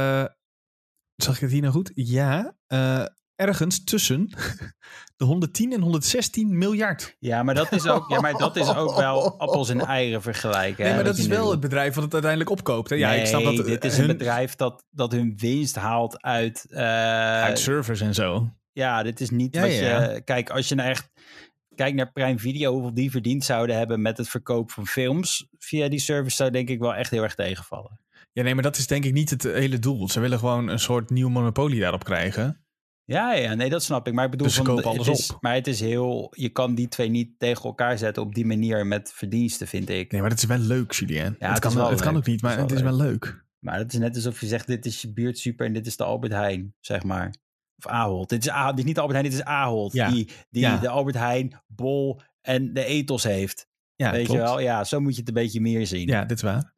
zag ik het hier nou goed? Ja, ergens tussen de 110 en 116 miljard. Ja, maar dat is ook wel appels en eieren vergelijken. Nee, maar dat is wel het bedrijf wat het uiteindelijk opkoopt. Hè? Ja, nee, ik snap dat dit is een bedrijf dat hun winst haalt uit servers en zo. Ja, dit is niet wat je... Kijk, als je nou echt kijkt naar Prime Video, hoeveel die verdiend zouden hebben met het verkoop van films via die service, zou denk ik wel echt heel erg tegenvallen. Ja, nee, maar dat is denk ik niet het hele doel. Ze willen gewoon een soort nieuw monopolie daarop krijgen. Ja, nee, dat snap ik. Maar ik bedoel, dus ze kopen alles op. Maar het is heel... Je kan die twee niet tegen elkaar zetten op die manier met verdiensten, vind ik. Nee, maar dat is wel leuk, Julien. Ja, het kan ook niet, maar het is wel leuk. Maar het is net alsof je zegt, dit is je buurtsuper en dit is de Albert Heijn, zeg maar. Of Ahold. Dit is niet de Albert Heijn, dit is Ahold. Ja. Die de Albert Heijn, Bol en de Ethos heeft. Ja, weet klopt. je wel? Ja, zo moet je het een beetje meer zien. Ja, dit is waar.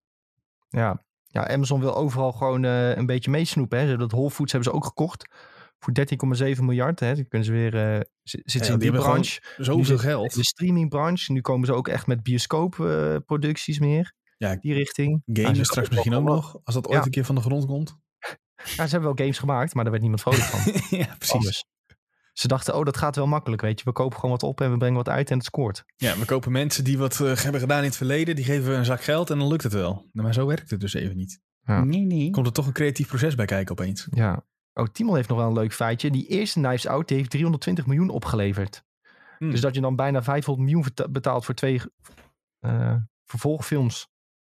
Ja, Amazon wil overal gewoon een beetje meesnoepen. Hè. Dat Whole Foods hebben ze ook gekocht voor 13,7 miljard. Hè. Dan kunnen ze weer zitten ze in die branche. Zoveel geld. De streamingbranche. Nu komen ze ook echt met bioscoopproducties meer. Ja, die richting. Games straks misschien ook nog. Als dat ooit een keer van de grond komt. Ja, ze hebben wel games gemaakt, maar daar werd niemand vrolijk van. Ja, precies. Anders. Ze dachten, dat gaat wel makkelijk, weet je. We kopen gewoon wat op en we brengen wat uit en het scoort. Ja, we kopen mensen die wat hebben gedaan in het verleden. Die geven we een zak geld en dan lukt het wel. Maar zo werkt het dus even niet. Ja. Nee. Komt er toch een creatief proces bij kijken opeens. Ja. Timon heeft nog wel een leuk feitje. Die eerste Knives Out die heeft 320 miljoen opgeleverd. Dus dat je dan bijna 500 miljoen betaalt voor 2 vervolgfilms.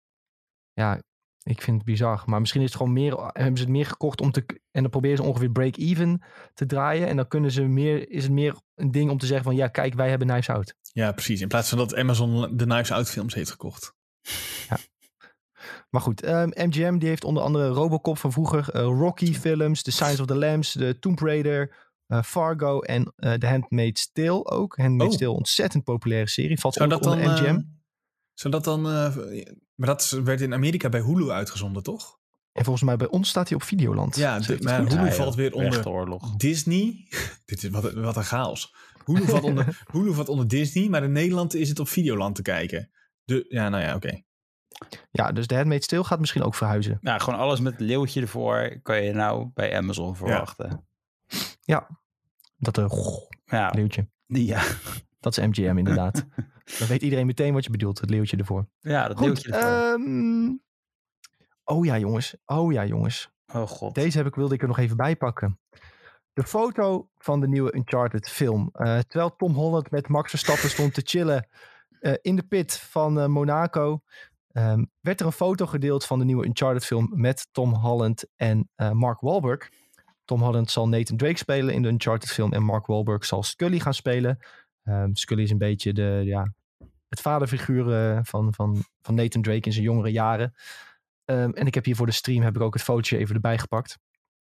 Ja, ik vind het bizar. Maar misschien is het gewoon hebben ze het meer gekocht en dan proberen ze ongeveer break-even te draaien. En dan is het meer een ding om te zeggen van, ja, kijk, wij hebben Knives Out. Ja, precies. In plaats van dat Amazon de Knives Out films heeft gekocht. Ja. Maar goed, MGM die heeft onder andere Robocop van vroeger, Rocky films, The Silence of the Lambs, de Tomb Raider, Fargo en The Handmaid's Tale ook. Handmaid's Tale, ontzettend populaire serie. Valt ook onder MGM. Maar dat werd in Amerika bij Hulu uitgezonden, toch? En volgens mij bij ons staat hij op Videoland. Ja, maar Hulu valt weer onder Disney. Dit is wat een chaos. Hulu valt onder Disney, maar in Nederland is het op Videoland te kijken. Oké. Ja, dus The Handmaid's Tale gaat misschien ook verhuizen. Ja, gewoon alles met het leeuwtje ervoor kan je nou bij Amazon verwachten. Ja, dat leeuwtje. Ja. Dat is MGM inderdaad. Dan weet iedereen meteen wat je bedoelt, het leeuwtje ervoor. Ja, dat leeuwtje ervoor. Oh ja, jongens. Oh god. Deze wilde ik er nog even bij pakken. De foto van de nieuwe Uncharted film. Terwijl Tom Holland met Max Verstappen stond te chillen in de pit van Monaco, werd er een foto gedeeld van de nieuwe Uncharted film met Tom Holland en Mark Wahlberg. Tom Holland zal Nathan Drake spelen in de Uncharted film en Mark Wahlberg zal Scully gaan spelen. Scully is een beetje het vaderfiguur van Nathan Drake in zijn jongere jaren. En ik heb hier voor de stream ook het fotootje even erbij gepakt.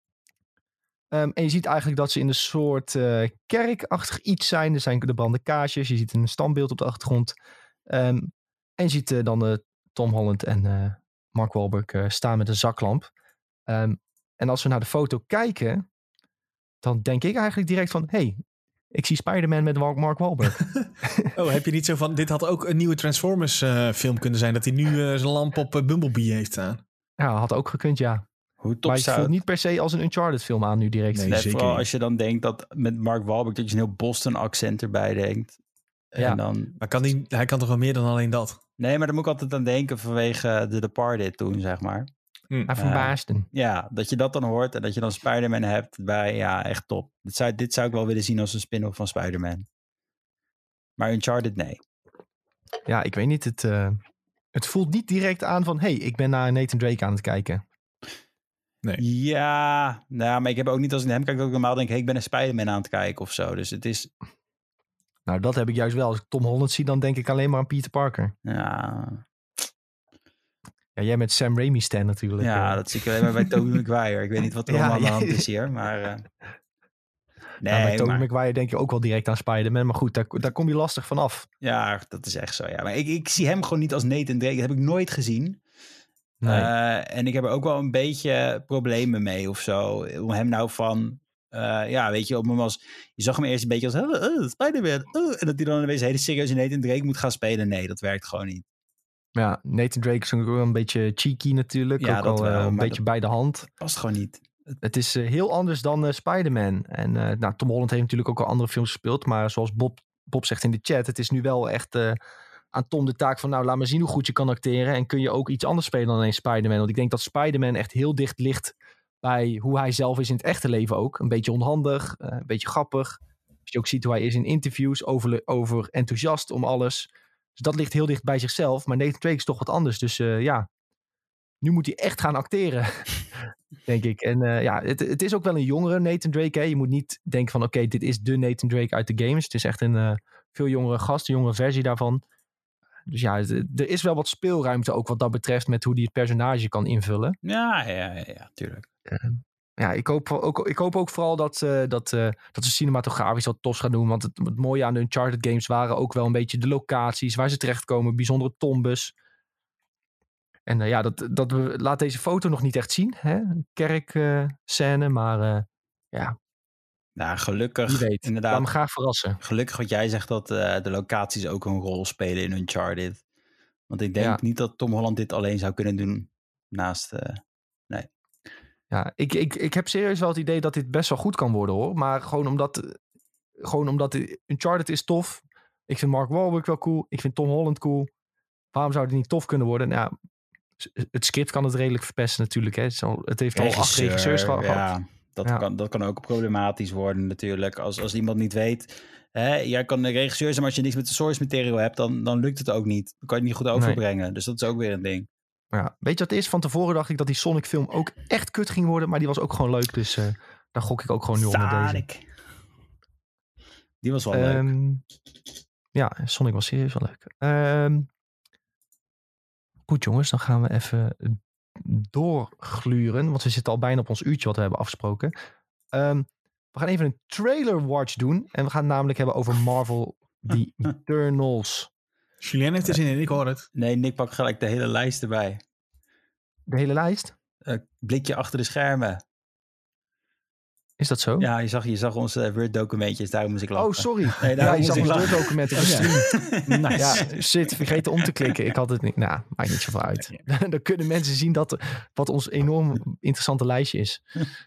En je ziet eigenlijk dat ze in een soort kerkachtig iets zijn. Er zijn de brandende kaarsjes. Je ziet een standbeeld op de achtergrond. En je ziet dan Tom Holland en Mark Wahlberg staan met een zaklamp. En als we naar de foto kijken, dan denk ik eigenlijk direct van, hey, ik zie Spider-Man met Mark Wahlberg. Heb je niet zo van, dit had ook een nieuwe Transformers film kunnen zijn, dat hij nu zijn lamp op Bumblebee heeft staan? Ja, had ook gekund, ja. Maar het voelt niet per se als een Uncharted film aan nu direct. Nee, vooral als je dan denkt dat met Mark Wahlberg dat je een heel Boston accent erbij denkt. Ja. En dan... Maar hij kan toch wel meer dan alleen dat? Nee, maar daar moet ik altijd aan denken vanwege The Departed toen, zeg maar. Hij verbaasde. Ja, dat je dat dan hoort en dat je dan Spider-Man hebt bij, ja, echt top. Dit zou ik wel willen zien als een spin-off van Spider-Man. Maar Uncharted, nee. Ja, ik weet niet. Het voelt niet direct aan van, hey, ik ben naar Nathan Drake aan het kijken. Nee. Ja, maar ik heb ook niet als ik naar hem kijk dat ik normaal denk, hey, ik ben een Spider-Man aan het kijken of zo. Dus het is... Nou, dat heb ik juist wel. Als ik Tom Holland zie, dan denk ik alleen maar aan Peter Parker. Ja, jij met Sam Raimi stan natuurlijk. Ja, dat zie ik alleen maar bij Tobey Maguire. Ik weet niet wat er allemaal aan de hand is hier, maar... Nee, bij Tobey maar... Maguire denk je ook wel direct aan Spider-Man. Maar goed, daar kom je lastig vanaf. Ja, dat is echt zo, ja. Maar ik zie hem gewoon niet als Nathan Drake. Dat heb ik nooit gezien. Nee. En ik heb er ook wel een beetje problemen mee of zo. Om hem nou van... weet je, op hem als... Je zag hem eerst een beetje als... Spider-Man. En dat hij dan ineens hele serieus Nathan Drake moet gaan spelen. Nee, dat werkt gewoon niet. Ja, Nathan Drake is ook wel een beetje cheeky natuurlijk. Ja, ook dat al wel, een maar beetje bij de hand. Past gewoon niet. Het is heel anders dan Spider-Man. En Tom Holland heeft natuurlijk ook al andere films gespeeld. Maar zoals Bob zegt in de chat, het is nu wel echt aan Tom de taak van... nou, laat maar zien hoe goed je kan acteren. En kun je ook iets anders spelen dan alleen Spider-Man. Want ik denk dat Spider-Man echt heel dicht ligt bij hoe hij zelf is in het echte leven ook. Een beetje onhandig, een beetje grappig. Als je ook ziet hoe hij is in interviews, over enthousiast om alles. Dus dat ligt heel dicht bij zichzelf. Maar Nathan Drake is toch wat anders. Dus nu moet hij echt gaan acteren, denk ik. En het is ook wel een jongere Nathan Drake. Hè? Je moet niet denken van oké, dit is de Nathan Drake uit de games. Het is echt een veel jongere gast, een jongere versie daarvan. Dus ja, er is wel wat speelruimte ook wat dat betreft met hoe hij het personage kan invullen. Ja, tuurlijk. Ik hoop ook vooral dat ze cinematografisch wat tofs gaan doen. Want het mooie aan de Uncharted games waren ook wel een beetje de locaties waar ze terechtkomen. Bijzondere tombes. En laat deze foto nog niet echt zien. Hè? Een kerkscène, maar Nou, gelukkig. wie weet. Inderdaad. Laat me graag verrassen. Gelukkig wat jij zegt dat de locaties ook een rol spelen in Uncharted. Want ik denk niet dat Tom Holland dit alleen zou kunnen doen naast... nee. Ja, ik heb serieus wel het idee dat dit best wel goed kan worden hoor. Maar gewoon omdat Uncharted is tof. Ik vind Mark Wahlberg wel cool. Ik vind Tom Holland cool. Waarom zou dit niet tof kunnen worden? Nou, het script kan het redelijk verpesten natuurlijk. Hè. Het heeft al 8 regisseurs gehad. Ja, dat kan ook problematisch worden natuurlijk. Als iemand niet weet... jij kan een regisseur zijn, maar als je niks met de source material hebt... dan lukt het ook niet. Dan kan je het niet goed overbrengen. Nee. Dus dat is ook weer een ding. Ja, weet je wat het is? Van tevoren dacht ik dat die Sonic film ook echt kut ging worden. Maar die was ook gewoon leuk. Dus daar gok ik ook gewoon nu onder deze. Die was wel leuk. Ja, Sonic was serieus wel leuk. Goed jongens, dan gaan we even doorgluren. Want we zitten al bijna op ons uurtje wat we hebben afgesproken. We gaan even een trailer watch doen. En we gaan het namelijk hebben over Marvel The Eternals. Julien heeft er zin in, ik hoor het. Nee, Nick pakt gelijk de hele lijst erbij. De hele lijst? Blikje achter de schermen. Is dat zo? Ja, je zag onze Word-documentjes, daarom moest ik lachen. Oh, sorry. Nee, je zag onze Word-documenten op de stream. Nice. Ja, shit, vergeten om te klikken. Ik had het niet. Nou, maakt niet zoveel uit. Dan kunnen mensen zien wat ons enorm interessante lijstje is.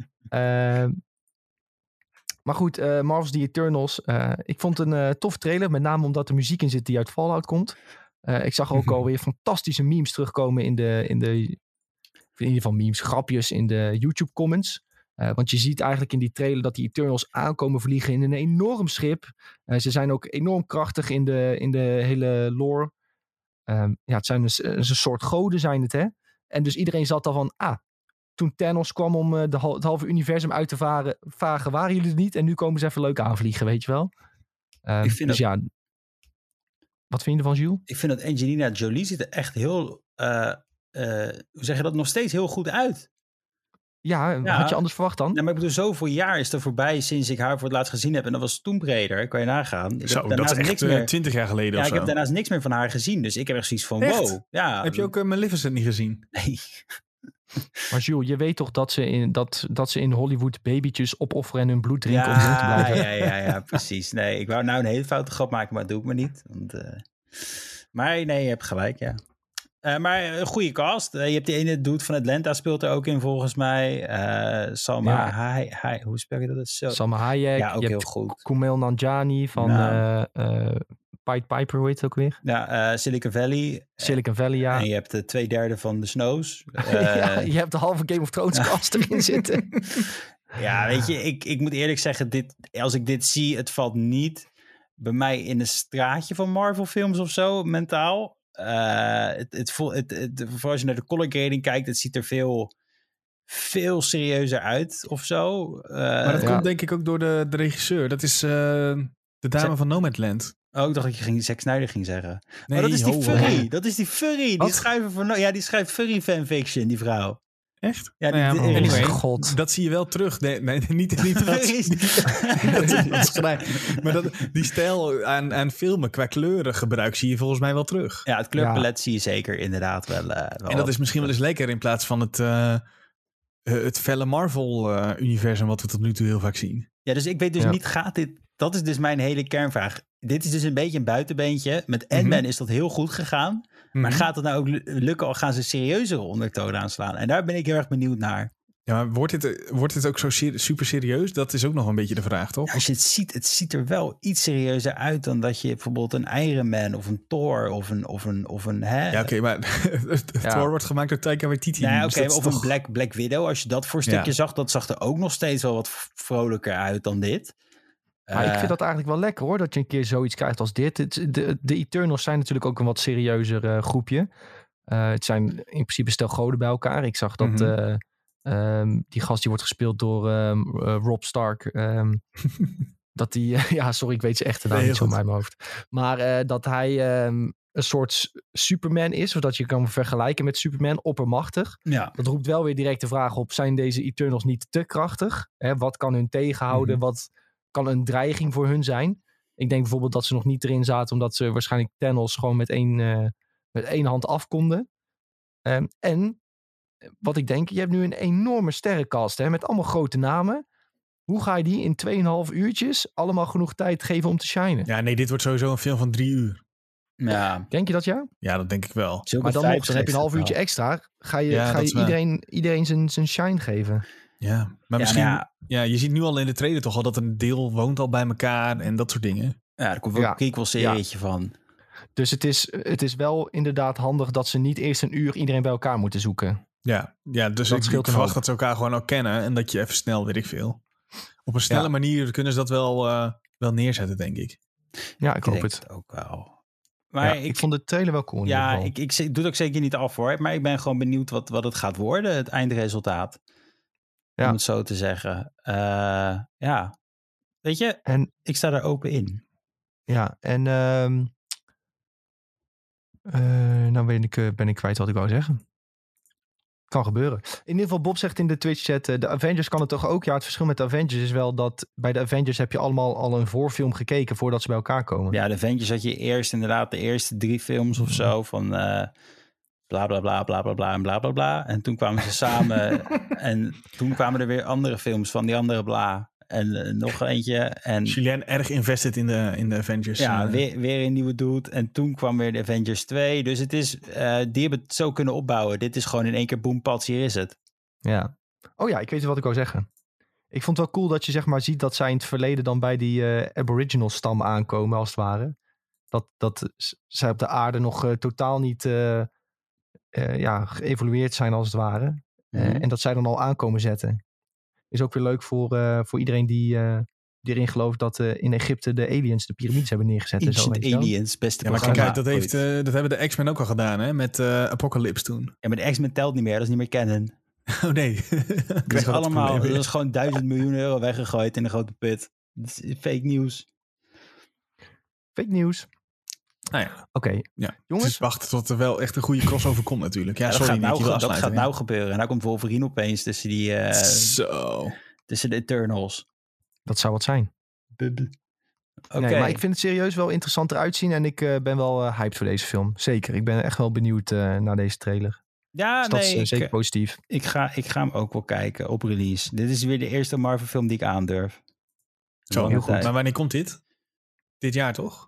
Maar goed, Marvel's The Eternals. Ik vond een tof trailer, met name omdat er muziek in zit die uit Fallout komt. Ik zag ook alweer fantastische memes terugkomen in ieder geval memes, grapjes in de YouTube comments. Want je ziet eigenlijk in die trailer dat die Eternals aankomen vliegen in een enorm schip. Ze zijn ook enorm krachtig in de hele lore. Het zijn een soort goden zijn het, hè. En dus iedereen zat al van, toen Thanos kwam om het halve universum uit te vagen, waren jullie het niet? En nu komen ze even leuk aanvliegen, weet je wel. Wat vind je ervan, Jules? Ik vind dat Angelina Jolie ziet er echt heel, hoe zeg je dat, nog steeds heel goed uit. Ja, had je anders verwacht dan? Nee, maar ik bedoel, zoveel jaar is er voorbij sinds ik haar voor het laatst gezien heb. En dat was Tomb Raider, kan je nagaan. Zo, dat is echt 20 jaar geleden of zo. Ik heb daarnaast niks meer van haar gezien. Dus ik heb echt zoiets van, echt? wow. Ja. Heb je ook Maleficent niet gezien? Nee. Maar Jules, je weet toch dat ze in Hollywood babytjes opofferen en hun bloed drinken om jong te blijven? Ja, precies. Nee, ik wou nou een hele foute grap maken, maar dat doe ik maar niet. Want, maar nee, je hebt gelijk, ja. Maar een goede cast. Je hebt die ene dude van Atlanta speelt er ook in volgens mij. Salma Hayek. Hoe spel je dat? Salma Hayek. Ja, ook je heel hebt goed. Kumail Nanjiani van Pied Piper, hoe heet het ook weer? Ja, Silicon Valley. Silicon Valley, ja. En je hebt de 2/3 van de Snows. Je hebt de halve Game of Thrones cast erin zitten. Ja, weet je, ik moet eerlijk zeggen, als ik dit zie, het valt niet bij mij in een straatje van Marvel films of zo, mentaal. Voor als je naar de color grading kijkt, het ziet er veel serieuzer uit of zo. Maar dat komt denk ik ook door de regisseur. Dat is de dame van Nomadland. Oh, ik dacht dat je Zack Snyder ging zeggen. Nee, dat is die furry. Dat is die furry. Die schrijft furry fanfiction, die vrouw. Echt? Ja, Anyway, God. dat zie je wel terug. Nee, niet maar die stijl aan filmen qua kleurengebruik zie je volgens mij wel terug. Ja, het kleurpalet zie je zeker inderdaad wel. En dat is misschien wel eens lekker in plaats van het felle Marvel-universum wat we tot nu toe heel vaak zien. Ja, dus ik weet dus niet, gaat dit... Dat is dus mijn hele kernvraag. Dit is dus een beetje een buitenbeentje. Met Ant-Man is dat heel goed gegaan. Maar gaat het nou ook lukken of gaan ze serieuzere ondertonen aanslaan? En daar ben ik heel erg benieuwd naar. Ja, maar wordt dit ook zo super serieus? Dat is ook nog een beetje de vraag, toch? Ja, als je het ziet er wel iets serieuzer uit dan dat je bijvoorbeeld een Iron Man of een Thor of een hè? Ja, oké, maar Thor wordt gemaakt door Taika Waititi. Nou, dus of toch... een Black Widow. Als je dat voor stukje zag, dat zag er ook nog steeds wel wat vrolijker uit dan dit. Maar ik vind dat eigenlijk wel lekker hoor, dat je een keer zoiets krijgt als dit. De Eternals zijn natuurlijk ook een wat serieuzer groepje. Het zijn in principe stel goden bij elkaar. Ik zag dat die gast die wordt gespeeld door Rob Stark. Dat die, sorry, ik weet ze echte naam niet zo uit mijn hoofd. Maar dat hij een soort Superman is, zodat je kan vergelijken met Superman, oppermachtig. Ja. Dat roept wel weer direct de vraag op, zijn deze Eternals niet te krachtig? Wat kan hun tegenhouden? Wat kan een dreiging voor hun zijn? Ik denk bijvoorbeeld dat ze nog niet erin zaten, omdat ze waarschijnlijk Thanos gewoon met één hand af konden. En wat ik denk, je hebt nu een enorme sterrencast met allemaal grote namen. Hoe ga je die in 2,5 uurtjes allemaal genoeg tijd geven om te shinen? Ja, nee, dit wordt sowieso een film van 3 uur. Ja. Denk je dat ja? Ja, dat denk ik wel. Maar dan heb je een half uurtje extra. Ga je iedereen zijn shine geven? Ja, maar misschien... Ja, je ziet nu al in de trailer toch al dat een deel woont al bij elkaar en dat soort dingen. Ja, er komt wel een prequel-serietje van. Dus het is wel inderdaad handig dat ze niet eerst een uur iedereen bij elkaar moeten zoeken. Ja, dus ik verwacht dat ze elkaar gewoon ook kennen en dat je even snel, weet ik veel. Op een snelle manier kunnen ze dat wel neerzetten, denk ik. Ja, ik hoop het ook wel. Maar ik vond de trailer wel cool. Ja, ik doe het ook zeker niet af hoor. Maar ik ben gewoon benieuwd wat het gaat worden, het eindresultaat. Om het zo te zeggen. Weet je, ik sta er open in. Ja, en nou ben ik kwijt wat ik wou zeggen. Kan gebeuren. In ieder geval, Bob zegt in de Twitch-chat, de Avengers kan het toch ook? Ja, het verschil met de Avengers is wel dat bij de Avengers heb je allemaal al een voorfilm gekeken voordat ze bij elkaar komen. Ja, de Avengers had je eerst inderdaad de eerste 3 films of zo van bla bla bla bla bla bla en bla bla bla. En toen kwamen ze samen en toen kwamen er weer andere films van die andere bla. En nog eentje. En Julien erg invested in de Avengers. Ja, weer een nieuwe dude. En toen kwam weer de Avengers 2. Dus het is, die hebben het zo kunnen opbouwen. Dit is gewoon in één keer boom, pats, hier is het. Ja. Oh ja, ik weet wat ik wou zeggen. Ik vond het wel cool dat je zeg maar ziet dat zij in het verleden dan bij die Aboriginal stam aankomen als het ware. Dat zij op de aarde nog totaal niet geëvolueerd zijn als het ware. En dat zij dan al aankomen zetten. Is ook weer leuk voor iedereen die erin gelooft dat in Egypte de aliens de piramides hebben neergezet. Ancient Aliens, beste programma. Maar kijk, dat hebben de X-Men ook al gedaan, hè? Met Apocalypse toen. Ja, maar de X-Men telt niet meer, dat is niet meer canon. Oh nee. Dat is gewoon 1000 miljoen euro weggegooid in een grote put. Dat is fake nieuws. Fake nieuws. Nou ja. Oké. Ja. Jongens. Dus wachten tot er wel echt een goede crossover komt natuurlijk. Ja, sorry, dat gaat nou gebeuren. En nou komt Wolverine opeens tussen die... tussen de Eternals. Dat zou wat zijn. Okay. Nee, maar ik vind het serieus wel interessant eruit zien. En ik ben wel hyped voor deze film. Zeker. Ik ben echt wel benieuwd naar deze trailer. Ja, dus dat is zeker positief. Ik ga hem ook wel kijken op release. Dit is weer de eerste Marvel film die ik aandurf. Zo, heel goed. Maar wanneer komt dit? Dit jaar toch?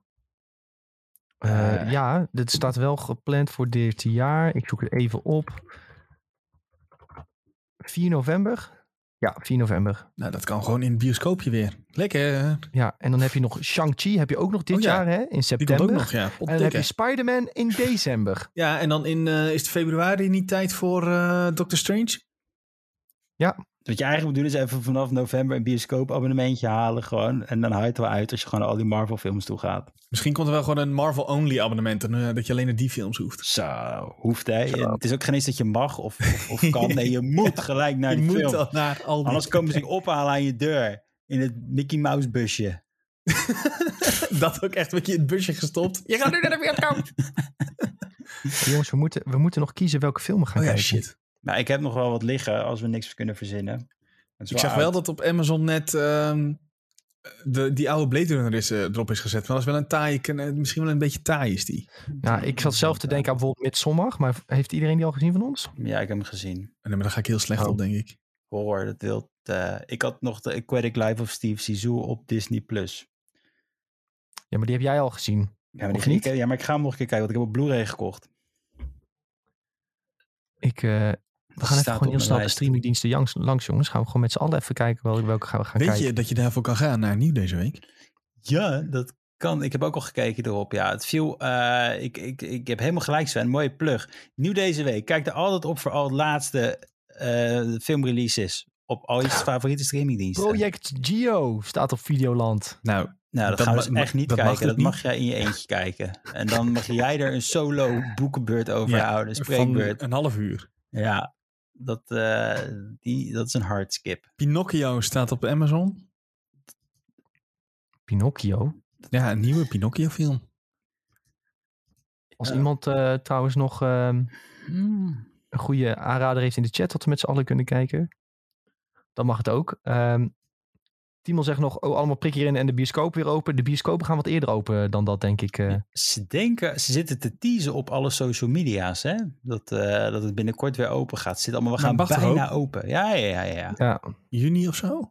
Ja, dit staat wel gepland voor dit jaar. Ik zoek het even op. 4 november? Ja, 4 november. Nou, dat kan gewoon in het bioscoopje weer. Lekker. Ja, en dan heb je nog Shang-Chi, heb je ook nog dit jaar, hè? In september. Die komt ook nog, ja. En dan heb je Spider-Man in december. Ja, en dan is het februari niet tijd voor Doctor Strange? Ja. Wat je eigenlijk moet doen is even vanaf november een bioscoopabonnementje halen gewoon. En dan haalt het wel uit als je gewoon naar al die Marvel films toe gaat. Misschien komt er wel gewoon een Marvel-only abonnement. Dat je alleen naar die films hoeft. Zo, hoeft hè. Het is ook geen eens dat je mag of kan. Nee, je moet gelijk naar die film. Moet naar al die... Anders komen ze ophalen aan je deur. In het Mickey Mouse busje. Dat ook echt met je in het busje gestopt. Je gaat nu naar de bioscoop. Jongens, we moeten nog kiezen welke film we gaan kijken. Shit. Maar ik heb nog wel wat liggen als we niks kunnen verzinnen. Ik zag wel dat op Amazon net die oude Blade Runner erop is gezet. Maar dat is wel een taai, misschien wel een beetje taai is die. Ja, ik zat zelf te denken aan bijvoorbeeld Midsommar. Maar heeft iedereen die al gezien van ons? Ja, ik heb hem gezien. Nee, maar daar ga ik heel slecht op, denk ik. Horror, dat wil. Ik had nog de Aquatic Life of Steve Zissou op Disney+. Ja, maar die heb jij al gezien. Ja, Of niet? Ja, maar ik ga hem nog een keer kijken, want ik heb op Blu-ray gekocht. We gaan even gewoon heel snel de streamingdiensten langs, jongens. Gaan we gewoon met z'n allen even kijken welke gaan we gaan kijken. Weet je dat je daarvoor kan gaan naar nieuw deze week? Ja, dat kan. Ik heb ook al gekeken erop. Ja, het viel. Ik heb helemaal gelijk, Sven. Mooie plug. Nieuw deze week. Kijk er altijd op voor al het laatste filmreleases. Op al je favoriete streamingdiensten. Project Geo staat op Videoland. Nou, dat gaan we dus echt niet kijken. Dat mag jij in je eentje kijken. En dan mag jij er een solo boekenbeurt over houden. Een spreekbeurt. Van een half uur. Ja, dat is een hard skip. Pinocchio staat op Amazon. Pinocchio? Ja, een nieuwe Pinocchio film. Als iemand trouwens nog een goede aanrader heeft in de chat, dat we met z'n allen kunnen kijken, dan mag het ook. Timon zegt nog, allemaal prik hierin en de bioscoop weer open. De bioscopen gaan wat eerder open dan dat, denk ik. Ze zitten te teasen op alle social media's, hè? Dat het binnenkort weer open gaat. We gaan bijna open. Ja. Juni of zo?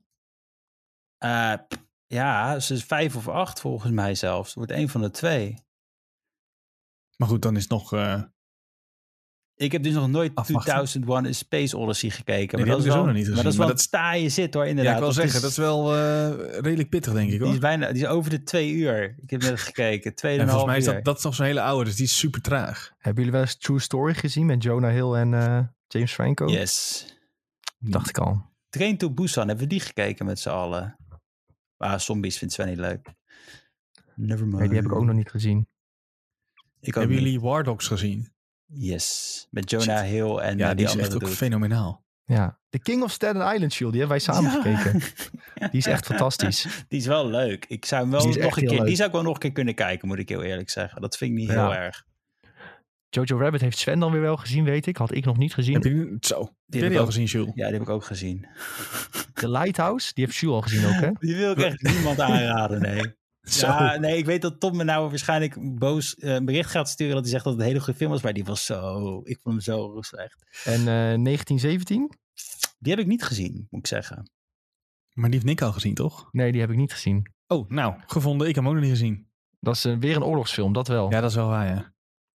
Ja, ze is 5 of 8 volgens mij zelfs. Het wordt 1 van de 2. Maar goed, dan is nog... Ik heb dus nog nooit 2001 A Space Odyssey gekeken. Nee, maar dat is wel, nog niet gezien. Maar dat is wel taaie zit hoor, inderdaad. Ja, ik wil zeggen, dat is wel redelijk pittig, denk ik hoor. Die is over de 2 uur. Ik heb net gekeken, 2,5 uur. Volgens mij is dat is nog zo'n hele oude, dus die is super traag. Hebben jullie wel eens True Story gezien met Jonah Hill en James Franco? Yes. Dacht ik al. Train to Busan, hebben we die gekeken met z'n allen? Zombies vindt Sven niet leuk. Nevermind. Nee, die heb ik ook nog niet gezien. Hebben jullie War Dogs gezien? Yes, met Jonah Hill en die die is andere echt ook fenomenaal. Ja, The King of Staten Island, Jules, die hebben wij samen gekeken. Die is echt fantastisch. Die is wel leuk. Ik zou hem wel nog een keer, die zou ik wel nog een keer kunnen kijken, moet ik heel eerlijk zeggen. Dat vind ik niet heel erg. Jojo Rabbit heeft Sven dan weer wel gezien, weet ik. Had ik nog niet gezien. Heb je al gezien, Jules? Ja, die heb ik ook gezien. The Lighthouse, die heeft Jules al gezien ook, hè? Die wil ik echt niemand aanraden, nee. Ja, nee, ik weet dat Tom me nou waarschijnlijk boos een bericht gaat sturen dat hij zegt dat het een hele goede film was, maar die was ik vond hem zo slecht. En 1917? Die heb ik niet gezien, moet ik zeggen. Maar die heeft Nick al gezien, toch? Nee, die heb ik niet gezien. Oh, nou, gevonden. Ik heb hem ook nog niet gezien. Dat is weer een oorlogsfilm, dat wel. Ja, dat is wel waar, ja.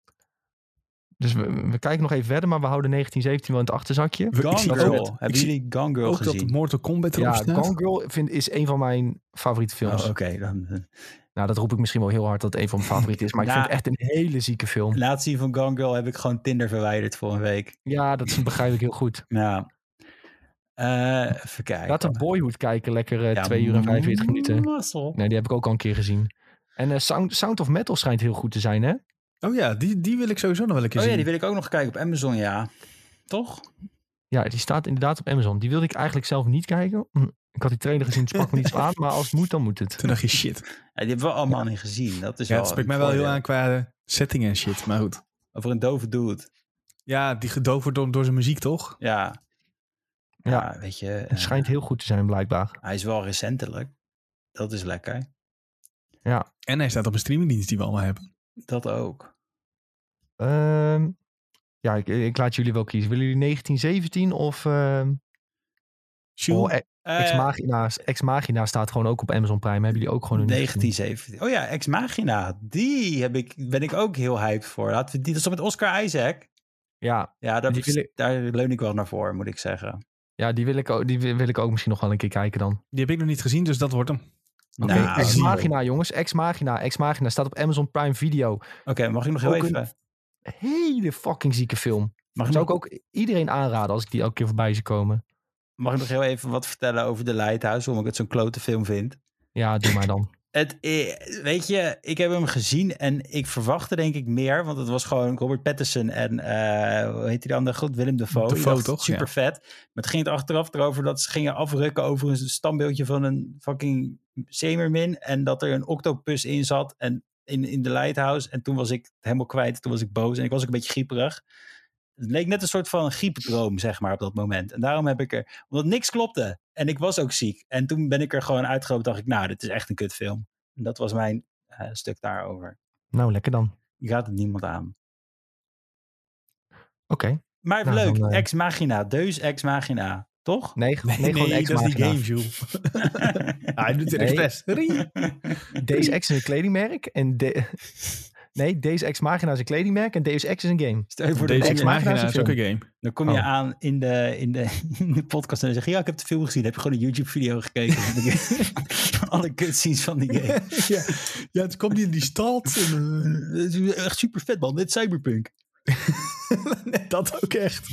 Dus we kijken nog even verder, maar we houden 1917 wel in het achterzakje. Gone Girl. Hebben jullie Gone Girl gezien? Ook dat Mortal Kombat erop staat? Ja, Gone Girl is een van mijn favoriete films. Oh, oké, dan... Nou, dat roep ik misschien wel heel hard dat het een van mijn favorieten is. Maar ik vind het echt een hele zieke film. Laatst zien van Gone Girl heb ik gewoon Tinder verwijderd voor een week. Ja, dat begrijp ik heel goed. Ja. Even kijken. Laat een Boyhood kijken, lekker 2 uur en 45 minuten. Nee, die heb ik ook al een keer gezien. En Sound of Metal schijnt heel goed te zijn, hè? Oh ja, die wil ik sowieso nog wel een keer zien. Ja, die wil ik ook nog kijken op Amazon, ja. Toch? Ja, die staat inderdaad op Amazon. Die wilde ik eigenlijk zelf niet kijken. Ik had die trailer gezien, het sprak me niet zo aan. Maar als het moet, dan moet het. Toen dacht je shit. Ja, die hebben we allemaal niet gezien. Dat is wel het spreekt mij wel heel aan qua setting en shit, maar goed. Over een dove dude. Ja, die gedoofd wordt door zijn muziek, toch? Ja, weet je. Het schijnt heel goed te zijn, blijkbaar. Hij is wel recentelijk. Dat is lekker. Ja. En hij staat op een streamingdienst die we allemaal hebben. Dat ook. Ja, ik laat jullie wel kiezen. Willen jullie 1917 of... Ex Machina staat gewoon ook op Amazon Prime. Hebben jullie ook gewoon een 1917. Oh ja, Ex Machina. Die ben ik ook heel hyped voor. Dat is met Oscar Isaac. Ja. Ja, daar leun ik wel naar voor, moet ik zeggen. Ja, die wil ik ook misschien nog wel een keer kijken dan. Die heb ik nog niet gezien, dus dat wordt hem. Oké, Ex Machina, jongens. Ex Machina staat op Amazon Prime Video. Oké, mag ik nog heel even... Een hele fucking zieke film. Zou ik ook iedereen aanraden als ik die elke keer voorbij zie komen. Mag ik nog heel even wat vertellen over The Lighthouse, waarom ik het zo'n klote film vind? Ja, doe maar dan. Weet je, ik heb hem gezien en ik verwachtte denk ik meer, want het was gewoon Robert Pattinson en hoe heet die andere goed? Willem Dafoe. Toch? Super vet. Maar het ging het achteraf erover dat ze gingen afrukken over een standbeeldje van een fucking zeemermin en dat er een octopus in zat en in de Lighthouse. En toen was ik helemaal kwijt, toen was ik boos en ik was ook een beetje grieperig. Het leek net een soort van griepdroom, zeg maar, op dat moment. En daarom heb ik omdat niks klopte. En ik was ook ziek. En toen ben ik er gewoon uitgelopen. Dacht ik, nou, dit is echt een kutfilm. En dat was mijn stuk daarover. Nou, lekker dan. Je gaat het niemand aan. Oké. Maar Nou, leuk, dan, Ex Machina. Deus Ex Machina. Toch? Nee, gewoon Ex dat is die Machina. game, Jules. Hij doet het expres. Deus Ex is een kledingmerk. En Deus Ex Machina is een kledingmerk. En Deus Ex is een game. Stel je voor Deze dat Ex Machina is ook een game. Dan kom je aan in de podcast en dan zeg je... Ja, ik heb de film gezien. Heb je gewoon een YouTube-video gekeken? Alle cutscenes van die game. Ja, het komt niet in die stad. Het is echt super vet, man. Dit is Cyberpunk. Dat ook echt.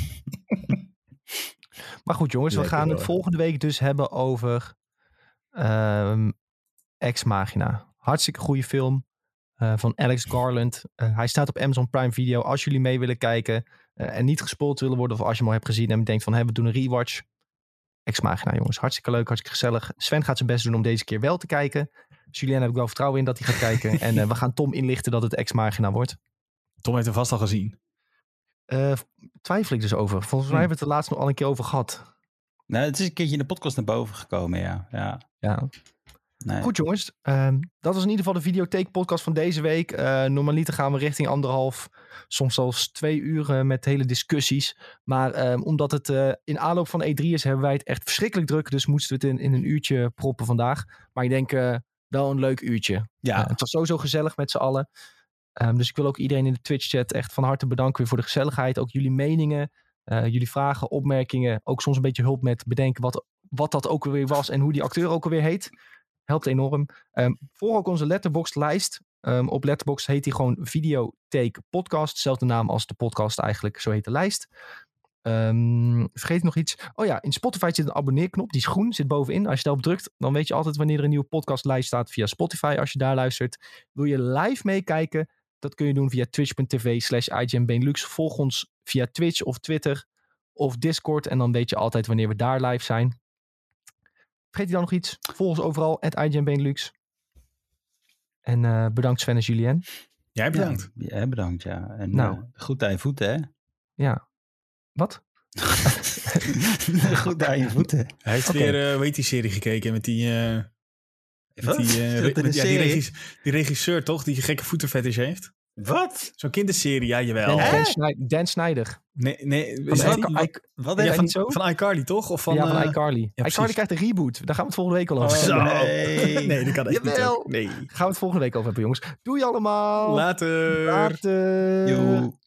Maar goed, jongens. We gaan het volgende week dus hebben over Ex Machina. Hartstikke goede film van Alex Garland. Hij staat op Amazon Prime Video. Als jullie mee willen kijken en niet gespoild willen worden... of als je hem al hebt gezien en denkt van... we doen een rewatch. Ex Machina, jongens. Hartstikke leuk, hartstikke gezellig. Sven gaat zijn best doen om deze keer wel te kijken. Julien heb ik wel vertrouwen in dat hij gaat kijken. En we gaan Tom inlichten dat het Ex Machina wordt. Tom heeft hem vast al gezien. Twijfel ik dus over. Volgens mij hebben we het er laatst nog al een keer over gehad. Nou, het is een keertje in de podcast naar boven gekomen, ja. Nee. Goed jongens, dat was in ieder geval de Videotheek podcast van deze week. Normaliter gaan we richting 1,5, soms zelfs 2 uur met hele discussies. Maar omdat het in aanloop van E3 is, hebben wij het echt verschrikkelijk druk. Dus moesten we het in een uurtje proppen vandaag. Maar ik denk wel een leuk uurtje. Ja. Het was sowieso gezellig met z'n allen. Dus ik wil ook iedereen in de Twitch-chat echt van harte bedanken weer voor de gezelligheid. Ook jullie meningen, jullie vragen, opmerkingen. Ook soms een beetje hulp met bedenken wat dat ook alweer was en hoe die acteur ook alweer heet. Helpt enorm. Volg ook onze Letterboxd-lijst. Op Letterboxd heet die gewoon Videotheek Podcast. Dezelfde naam als de podcast eigenlijk, zo heet de lijst. Vergeet nog iets. Oh ja, in Spotify zit een abonneerknop. Die is groen, zit bovenin. Als je daarop drukt, dan weet je altijd wanneer er een nieuwe podcastlijst staat via Spotify. Als je daar luistert. Wil je live meekijken? Dat kun je doen via twitch.tv/IGN-Benelux. Volg ons via Twitch of Twitter of Discord. En dan weet je altijd wanneer we daar live zijn. Vergeet je dan nog iets? Volg ons overal, @IGN-Benelux. En bedankt Sven en Julien. Jij bedankt. Ja, bedankt, ja. En Nou. goed aan je voeten, hè? Ja. Wat? Goed aan je voeten. Hij heeft weer, hoe heet die serie gekeken met die... Die regisseur toch, die gekke voetenfetish heeft. Wat? Zo'n kinderserie, ja jawel. Dan Snyder. Nee. Wat Ja, heb je niet zo? Van iCarly toch? Of van, Ja, van iCarly. ja, iCarly krijgt een reboot. Daar gaan we het volgende week al over hebben. Nee, dat kan echt niet. Jawel. Ook. Nee. Gaan we het volgende week over hebben, jongens. Doei allemaal. Later. Joe.